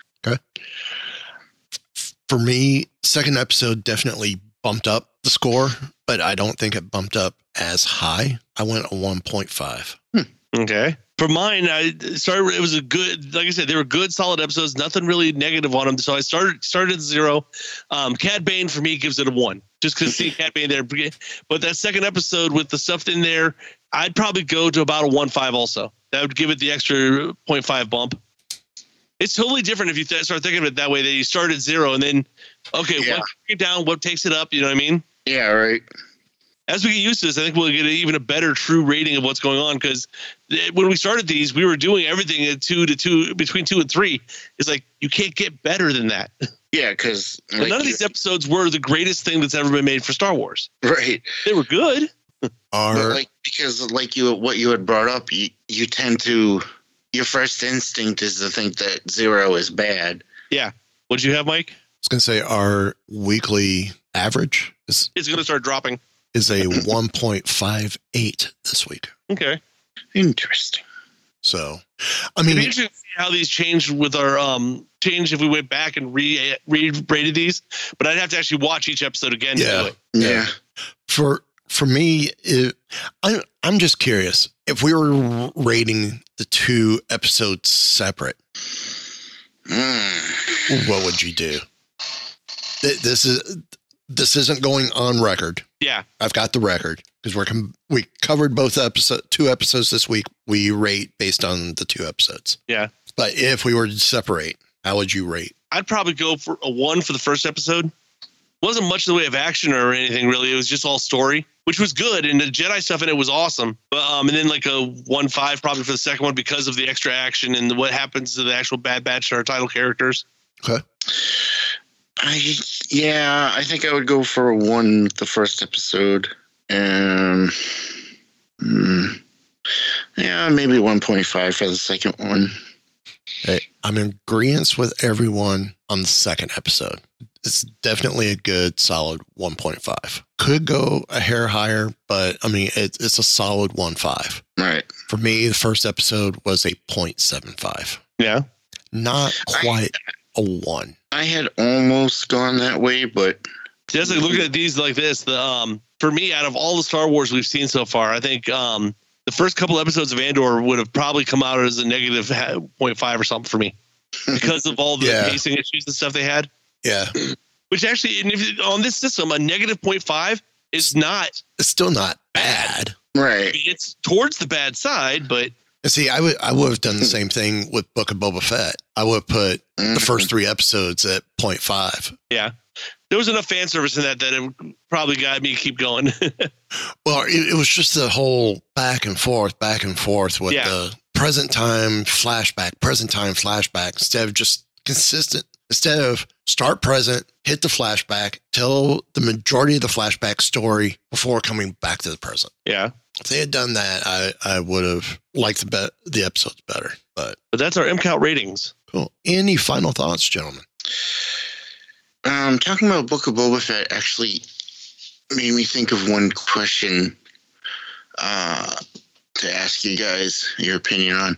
E: For me, second episode definitely bumped up the score, but I don't think it bumped up as high. I went a one point five.
G: Okay. For mine, I started. It was a good, like I said, they were good, solid episodes. Nothing really negative on them. So I started started at zero. Um, Cad Bane for me gives it a one, just because seeing Cad Bane there. But that second episode with the stuff in there, I'd probably go to about a one five. Also, that would give it the extra zero point five bump. It's totally different if you th- start thinking of it that way. That you start at zero and then, okay,
F: Yeah.
G: what takes it down, what takes it up? You know what I mean?
F: Yeah, right.
G: As we get used to this, I think we'll get a, even a better true rating of what's going on. Because when we started these, we were doing everything at two to two, between two and three. It's like you can't get better than that.
F: Yeah, because
G: But none of these episodes were the greatest thing that's ever been made for Star Wars.
F: right.
G: They were good.
E: Are
F: But like because like you what you had brought up, you, you tend to your first instinct is to think that zero is bad.
G: Yeah. What'd you have, Mike?
E: I was going to say our weekly average is
G: It's going to start dropping.
E: is a one point five eight this week.
G: Okay.
F: Interesting.
E: So, I
G: It'd
E: mean,
G: be interesting to see how these changed with our um change if we went back and re re rated these. But I'd have to actually watch each episode again to
E: Yeah.
G: do it.
F: Yeah.
E: for for me, it, I'm I'm just curious if we were rating the two episodes separate,
F: Mm.
E: what would you do? Th- This is this isn't going on record.
G: Yeah.
E: I've got the record because we're com- we covered both episode two episodes this week. We rate based on the two episodes.
G: Yeah.
E: But if we were to separate, how would you rate?
G: I'd probably go for a one for the first episode. Wasn't much in the way of action or anything really. It was just all story, which was good, and the Jedi stuff in it was awesome. But um, and then like a one five probably for the second one because of the extra action and what happens to the actual Bad Batch and our title characters.
E: Okay.
F: I yeah, I think I would go for a one the first episode. Um mm, yeah, maybe one point five for the second one.
E: Hey, I'm in agreement with everyone on the second episode. It's definitely a good, solid one point five. Could go a hair higher, but I mean, it, it's a solid one point five.
F: Right.
E: For me, the first episode was a zero point seven five.
G: Yeah.
E: Not quite a one.
F: I had almost gone that way, but
G: Just like looking at these like this, the um for me, out of all the Star Wars we've seen so far, I think um the first couple episodes of Andor would have probably come out as a negative zero point five or something for me because of all the
E: Yeah.
G: pacing issues and stuff they had.
E: Yeah.
G: Which actually, and if, on this system, a negative zero point five is not.
E: It's still not bad.
F: right.
G: It's towards the bad side, but
E: And see, I would I would have done the same thing with Book of Boba Fett. I would have put the first three episodes at zero point five.
G: yeah, there was enough fan service in that that it probably got me to keep going.
E: Well, it, it was just the whole back and forth, back and forth with
G: Yeah.
E: the present time flashback, present time flashback, instead of just consistent. Instead of start present, hit the flashback, tell the majority of the flashback story before coming back to the present.
G: yeah,
E: If they had done that, I, I would have liked the, be- the episodes better. But
G: but that's our M count ratings.
E: cool. Any final thoughts, gentlemen?
F: Um, talking about Book of Boba Fett actually made me think of one question uh, to ask you guys your opinion on.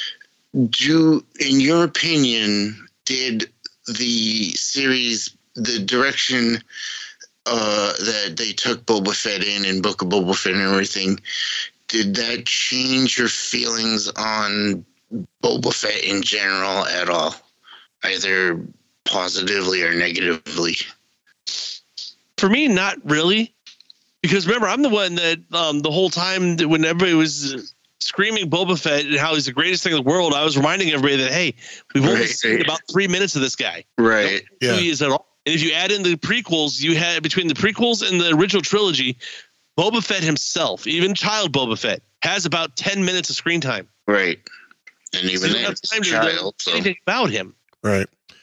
F: Do, in your opinion, did the series, the direction uh, that they took Boba Fett in and Book of Boba Fett and everything, did that change your feelings on Boba Fett in general at all? Either positively or negatively?
G: For me, not really, because remember, I'm the one that um, the whole time that when everybody was screaming Boba Fett and how he's the greatest thing in the world, I was reminding everybody that, hey, we've only
F: Right,
G: seen
F: right.
G: about three minutes of this guy.
F: Right.
E: Yeah.
G: Who he is at all. And if you add in the prequels, you had between the prequels and the original trilogy, Boba Fett himself, even child Boba Fett, has about ten minutes of screen time.
F: Right. And
G: So
F: even
G: you don't
F: then,
G: have
F: it's
G: time
F: a
G: to know
F: child. So.
G: anything about him.
E: Right.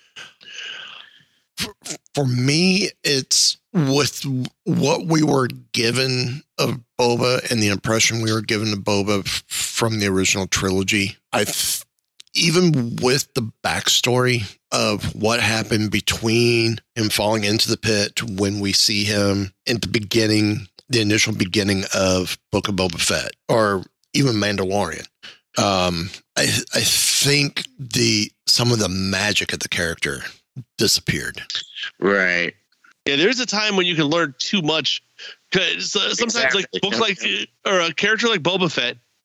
E: For, for me, it's with what we were given of Boba and the impression we were given of Boba f- from the original trilogy. I, th- even with the backstory of what happened between him falling into the pit to when we see him in the beginning, the initial beginning of Book of Boba Fett, or even Mandalorian. Um, I I think the some of the magic of the character disappeared.
F: Right.
G: Yeah, there's a time when you can learn too much. Because uh, sometimes,
F: Exactly.
G: like book like or a character like Boba Fett,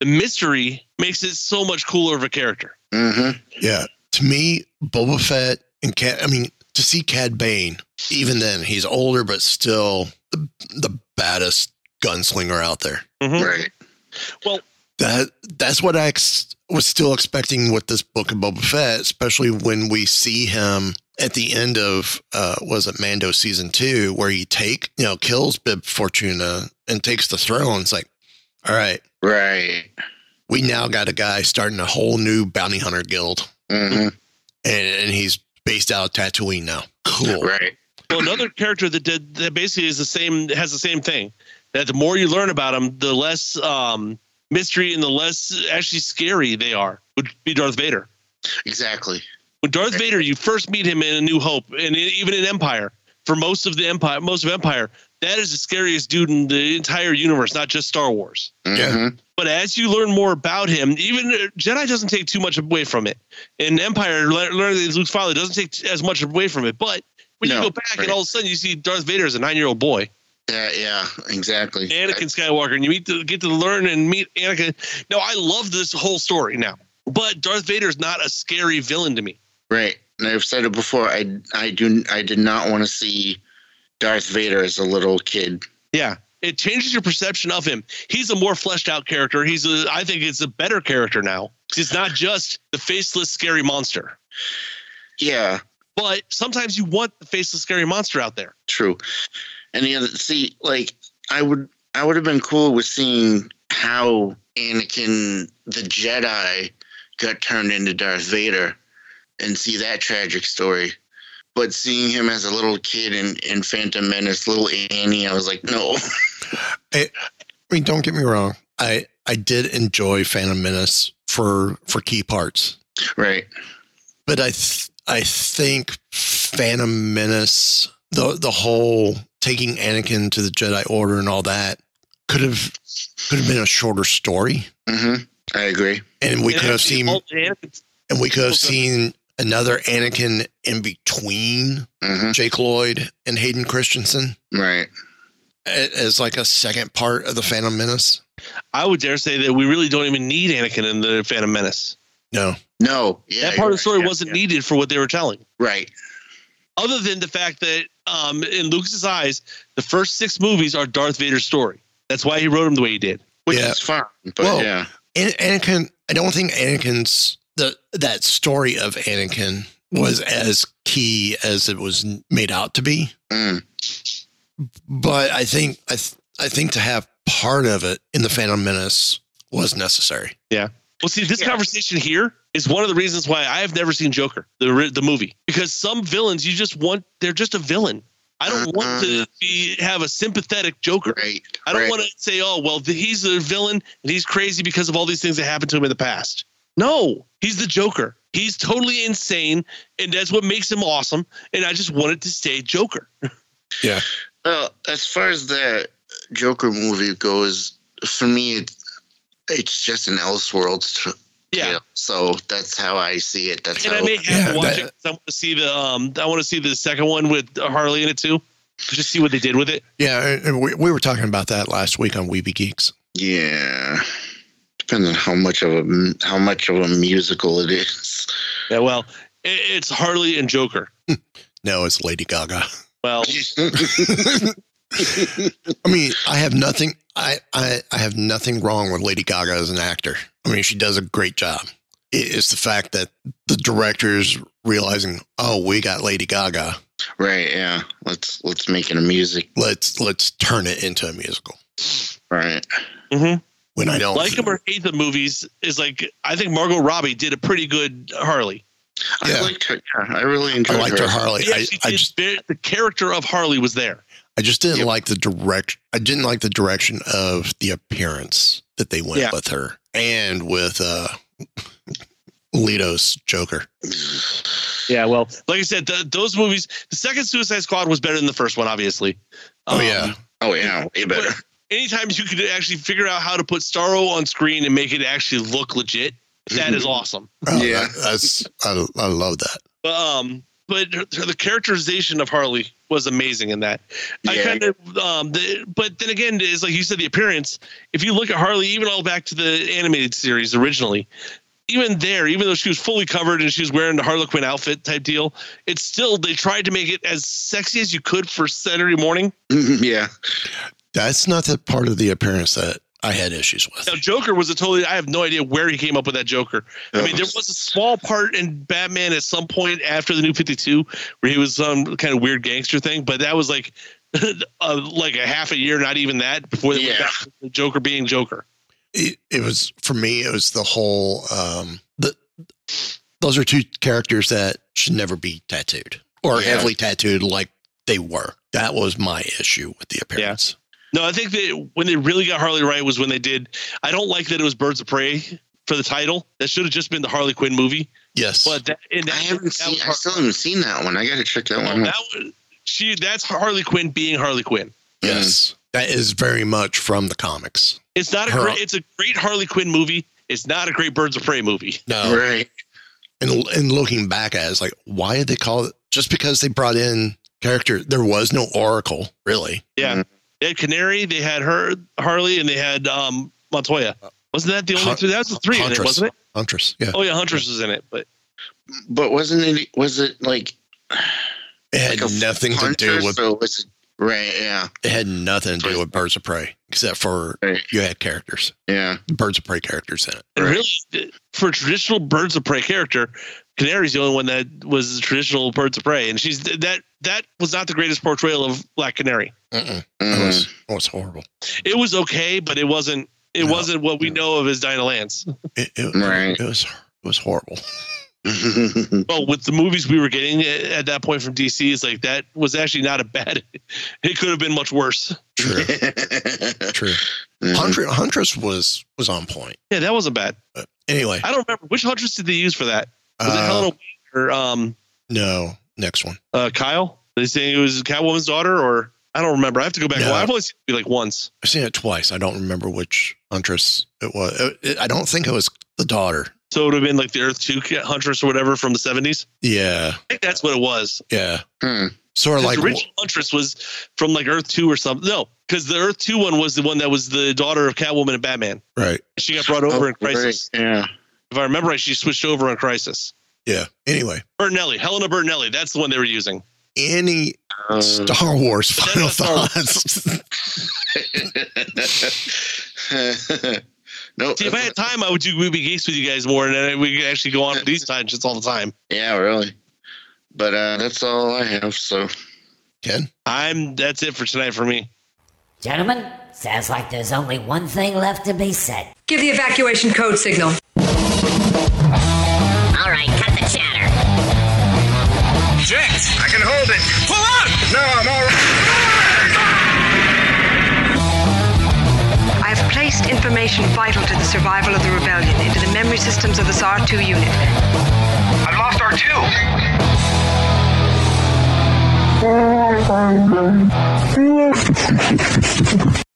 G: the mystery makes it so much cooler of a character.
F: Mm-hmm.
E: Yeah. To me, Boba Fett and Cad, I mean, to see Cad Bane, even then, he's older, but still the, the baddest gunslinger out there.
G: Mm-hmm.
F: Right.
G: Well,
E: That That's what I ex- was still expecting with this book of Boba Fett, especially when we see him at the end of, uh, was it Mando season two, where he take, you know, kills Bib Fortuna and takes the throne. It's like, all right,
F: Right.
E: we now got a guy starting a whole new bounty hunter guild.
F: Mm-hmm.
E: And, and he's based out of Tatooine now. Cool.
F: Right.
G: well, another character that did that basically is the same, has the same thing. That the more you learn about him, the less um, mystery and the less actually scary they are. Would be Darth Vader.
F: Exactly.
G: When Darth Vader, you first meet him in A New Hope, and even in Empire. For most of the Empire, most of Empire, that is the scariest dude in the entire universe, not just Star Wars.
F: Mm-hmm.
G: But as you learn more about him, even Jedi doesn't take too much away from it. In Empire, learn learn that Luke's father doesn't take as much away from it. But when
F: No,
G: you go back
F: right.
G: and all of a sudden you see Darth Vader as a nine-year-old boy,
F: Yeah, yeah, exactly.
G: Anakin Skywalker, and you meet to get to learn and meet Anakin. No, I love this whole story now. But Darth Vader is not a scary villain to me.
F: Right. And I've said it before. I I do I did not want to see Darth Vader as a little kid.
G: Yeah. It changes your perception of him. He's a more fleshed out character. He's a, I think it's a better character now. It's not just the faceless, scary monster.
F: Yeah,
G: But sometimes you want the faceless, scary monster out there.
F: true. And the other, see, like I would I would have been cool with seeing how Anakin the Jedi got turned into Darth Vader and see that tragic story. But seeing him as a little kid in, in Phantom Menace, little Annie, I was like, no.
E: I, I mean, don't get me wrong. I, I did enjoy Phantom Menace for, for key parts,
F: Right.
E: but I, th- I think Phantom Menace, the, the whole taking Anakin to the Jedi Order and all that could have, could have been a shorter story.
F: Mm-hmm. I agree.
E: And we
G: And
E: could have
G: actually,
E: seen,
G: all Anakin's-
E: and we could have seen another Anakin in between
F: Mm-hmm.
E: Jake Lloyd and Hayden Christensen
F: Right.
E: a- as like a second part of the Phantom Menace.
G: I would dare say that we really don't even need Anakin in the Phantom Menace.
E: No.
F: No. Yeah.
G: that part of the story
F: you're right.
G: wasn't
F: Yeah,
G: needed for what they were telling.
F: yeah. Right.
G: Other than the fact that um, in Lucas's eyes, the first six movies are Darth Vader's story. That's why he wrote them the way he did.
F: Which
E: Yeah.
F: is fine. But
E: Well,
F: yeah.
E: An- Anakin, I don't think Anakin's the that story of Anakin was as key as it was made out to be.
F: Mm.
E: But I think I th- I think to have part of it in the Phantom Menace was necessary.
G: Yeah. Well, see, this
F: Yeah.
G: conversation here is one of the reasons why I have never seen Joker, the ri- the movie, because some villains you just want, they're just a villain. I don't want to be, have a sympathetic Joker.
F: Right.
G: I don't
F: right.
G: want to say, oh, well, th- he's a villain and he's crazy because of all these things that happened to him in the past. No, he's the Joker. He's totally insane, and that's what makes him awesome. And I just wanted to stay Joker.
E: Yeah.
F: Well, as far as the Joker movie goes, for me, it, it's just an Elseworlds t-
G: Yeah.
F: tale. So that's how I see it. That's
G: And
F: how.
G: I may have
E: Yeah,
G: to watch
E: that-
G: it 'cause I want to see the um I want to see the second one with Harley in it too. Just see what they did with it.
E: Yeah, and we, we were talking about that last week on Weeby Geeks.
F: Yeah. Depends on how much of a how much of a musical it is.
G: Yeah, well, it, it's Harley and Joker.
E: No, it's Lady Gaga.
G: Well,
E: I mean, I have nothing. I, I I have nothing wrong with Lady Gaga as an actor. I mean, she does a great job. It's the fact that the director's realizing, oh, we got Lady Gaga.
F: Right. Yeah. Let's let's make it a music.
E: Let's let's turn it into a musical.
F: Right.
G: hmm
E: When I don't
G: like them or hate the movies is like I think Margot Robbie did a pretty good Harley.
E: Yeah.
F: I liked her. Yeah, I really enjoyed
E: I liked her
F: her.
E: Harley.
G: Yeah,
E: I,
G: she
E: I
G: did
E: just
G: very- the character of Harley was there.
E: I just didn't
F: Yep.
E: like the direct. I didn't like the direction of the appearance that they went
G: Yeah.
E: with her and with uh, Leto's Joker.
G: Yeah, well, like I said, the, those movies. The second Suicide Squad was better than the first one, obviously.
E: Oh
G: Um,
E: yeah,
F: Oh yeah, way better.
G: But anytime you could actually figure out how to put Starro on screen and make it actually look legit, that is awesome.
E: Oh,
F: Yeah.
E: that- that's I, I love that.
G: But um, but the characterization of Harley was amazing in that. I
F: Yeah.
G: kind of, um, the, but then again, it's like you said, the appearance. If you look at Harley, even all back to the animated series originally, even there, even though she was fully covered and she was wearing the Harlequin outfit type deal, it's still, they tried to make it as sexy as you could for Saturday morning.
F: Yeah.
E: That's not the part of the appearance that I had issues with.
G: Now, Joker was a totally, I have no idea where he came up with that Joker. I mean, there was a small part in Batman at some point after the New fifty-two where he was some kind of weird gangster thing, but that was like, uh, like a half a year, not even that, before they went
F: Yeah.
G: back to the Joker being Joker.
E: It, it was, for me, it was the whole, um, the, those are two characters that should never be tattooed or
F: Yeah.
E: heavily tattooed like they were. That was my issue with the appearance.
G: No, I think that when they really got Harley right was when they did. I don't like that it was Birds of Prey for the title. That should have just been the Harley Quinn movie.
E: Yes.
G: But that, and that,
F: I haven't
G: that
F: seen.
G: was
F: I still haven't seen that one. I got to check that one.
G: that
F: out.
G: was, she. That's Harley Quinn being Harley Quinn.
E: yes. That is very much from the comics.
G: It's not a
E: Her-
G: great. It's a great Harley Quinn movie. It's not a great Birds of Prey movie.
E: No.
F: Right.
E: And, and looking back at it, it's like, why did they call it? Just because they brought in character, there was no Oracle, really.
G: Yeah,
F: Mhm.
G: they had Canary, they had her Harley, and they had um, Montoya. Wasn't that the only
E: Hun-
G: three? That was the three in it,
E: Huntress.
G: wasn't it?
E: Huntress. Yeah.
G: Oh yeah, Huntress was in it, but
F: But wasn't it? Was it like?
E: It had
F: like a
E: nothing to
F: hunter,
E: do with
F: So was it? Right. Yeah.
E: it had nothing to do with Birds of Prey, except for
F: Right.
E: you had characters,
F: Yeah.
E: Birds of Prey characters in it.
G: and
F: Right.
G: really, for a traditional Birds of Prey character, Canary's the only one that was the traditional Birds of Prey, and she's that. That was not the greatest portrayal of Black Canary.
E: Mm-mm. It
F: Mhm.
E: was it was horrible.
G: It was okay, but it wasn't. It
E: No.
G: wasn't what we know of as Dinah Lance.
E: It, it,
F: Right.
E: it was it was horrible.
G: Well, with the movies we were getting at at that point from D C, it's like that was actually not a bad. It could have been much worse.
E: True. True.
F: Mhm.
E: Huntress, Huntress was was on point.
G: Yeah, that wasn't bad.
E: But anyway,
G: I don't remember which Huntress did they use for that. Was it
E: uh,
G: Helena Wayne or um
E: no, next one.
G: uh Kyle? Did they say it was Catwoman's daughter, or I don't remember. I have to go back.
E: No.
G: I've only seen it like once.
E: I've seen it twice. I don't remember which Huntress it was. It- it- I don't think it was the daughter.
G: So it would have been like the Earth Two Huntress or whatever from the seventies.
E: Yeah,
G: I think that's what it was.
E: yeah.
F: Hmm.
E: Sort of
G: Like
E: like
G: the original Huntress was from like Earth Two or something. No, because the Earth Two one was the one that was the daughter of Catwoman and Batman.
E: right.
G: She got brought over
F: Oh,
G: in Crisis.
F: right. Yeah.
G: If I remember right, she switched over in Crisis.
E: Yeah. Anyway,
G: Bertinelli, Helena Bertinelli. That's the one they were using.
E: any
F: Uh,
E: Star Wars final
G: not Star Wars.
F: Um, no.
G: See, if I had time, I would do Movie Geeks with you guys more, and then we could actually go on with these tangents all the time.
F: Yeah, really. But uh, that's all I have. So
E: Ken?
G: I'm. That's it for tonight for me.
H: Gentlemen, sounds like there's only one thing left to be said.
I: Give the evacuation code signal.
H: All right, cut the chatter.
A: Jinx, I can hold it. Pull out! No, I'm all right.
I: I have placed information vital to the survival of the rebellion into the memory systems of this R two unit.
A: I've lost R two.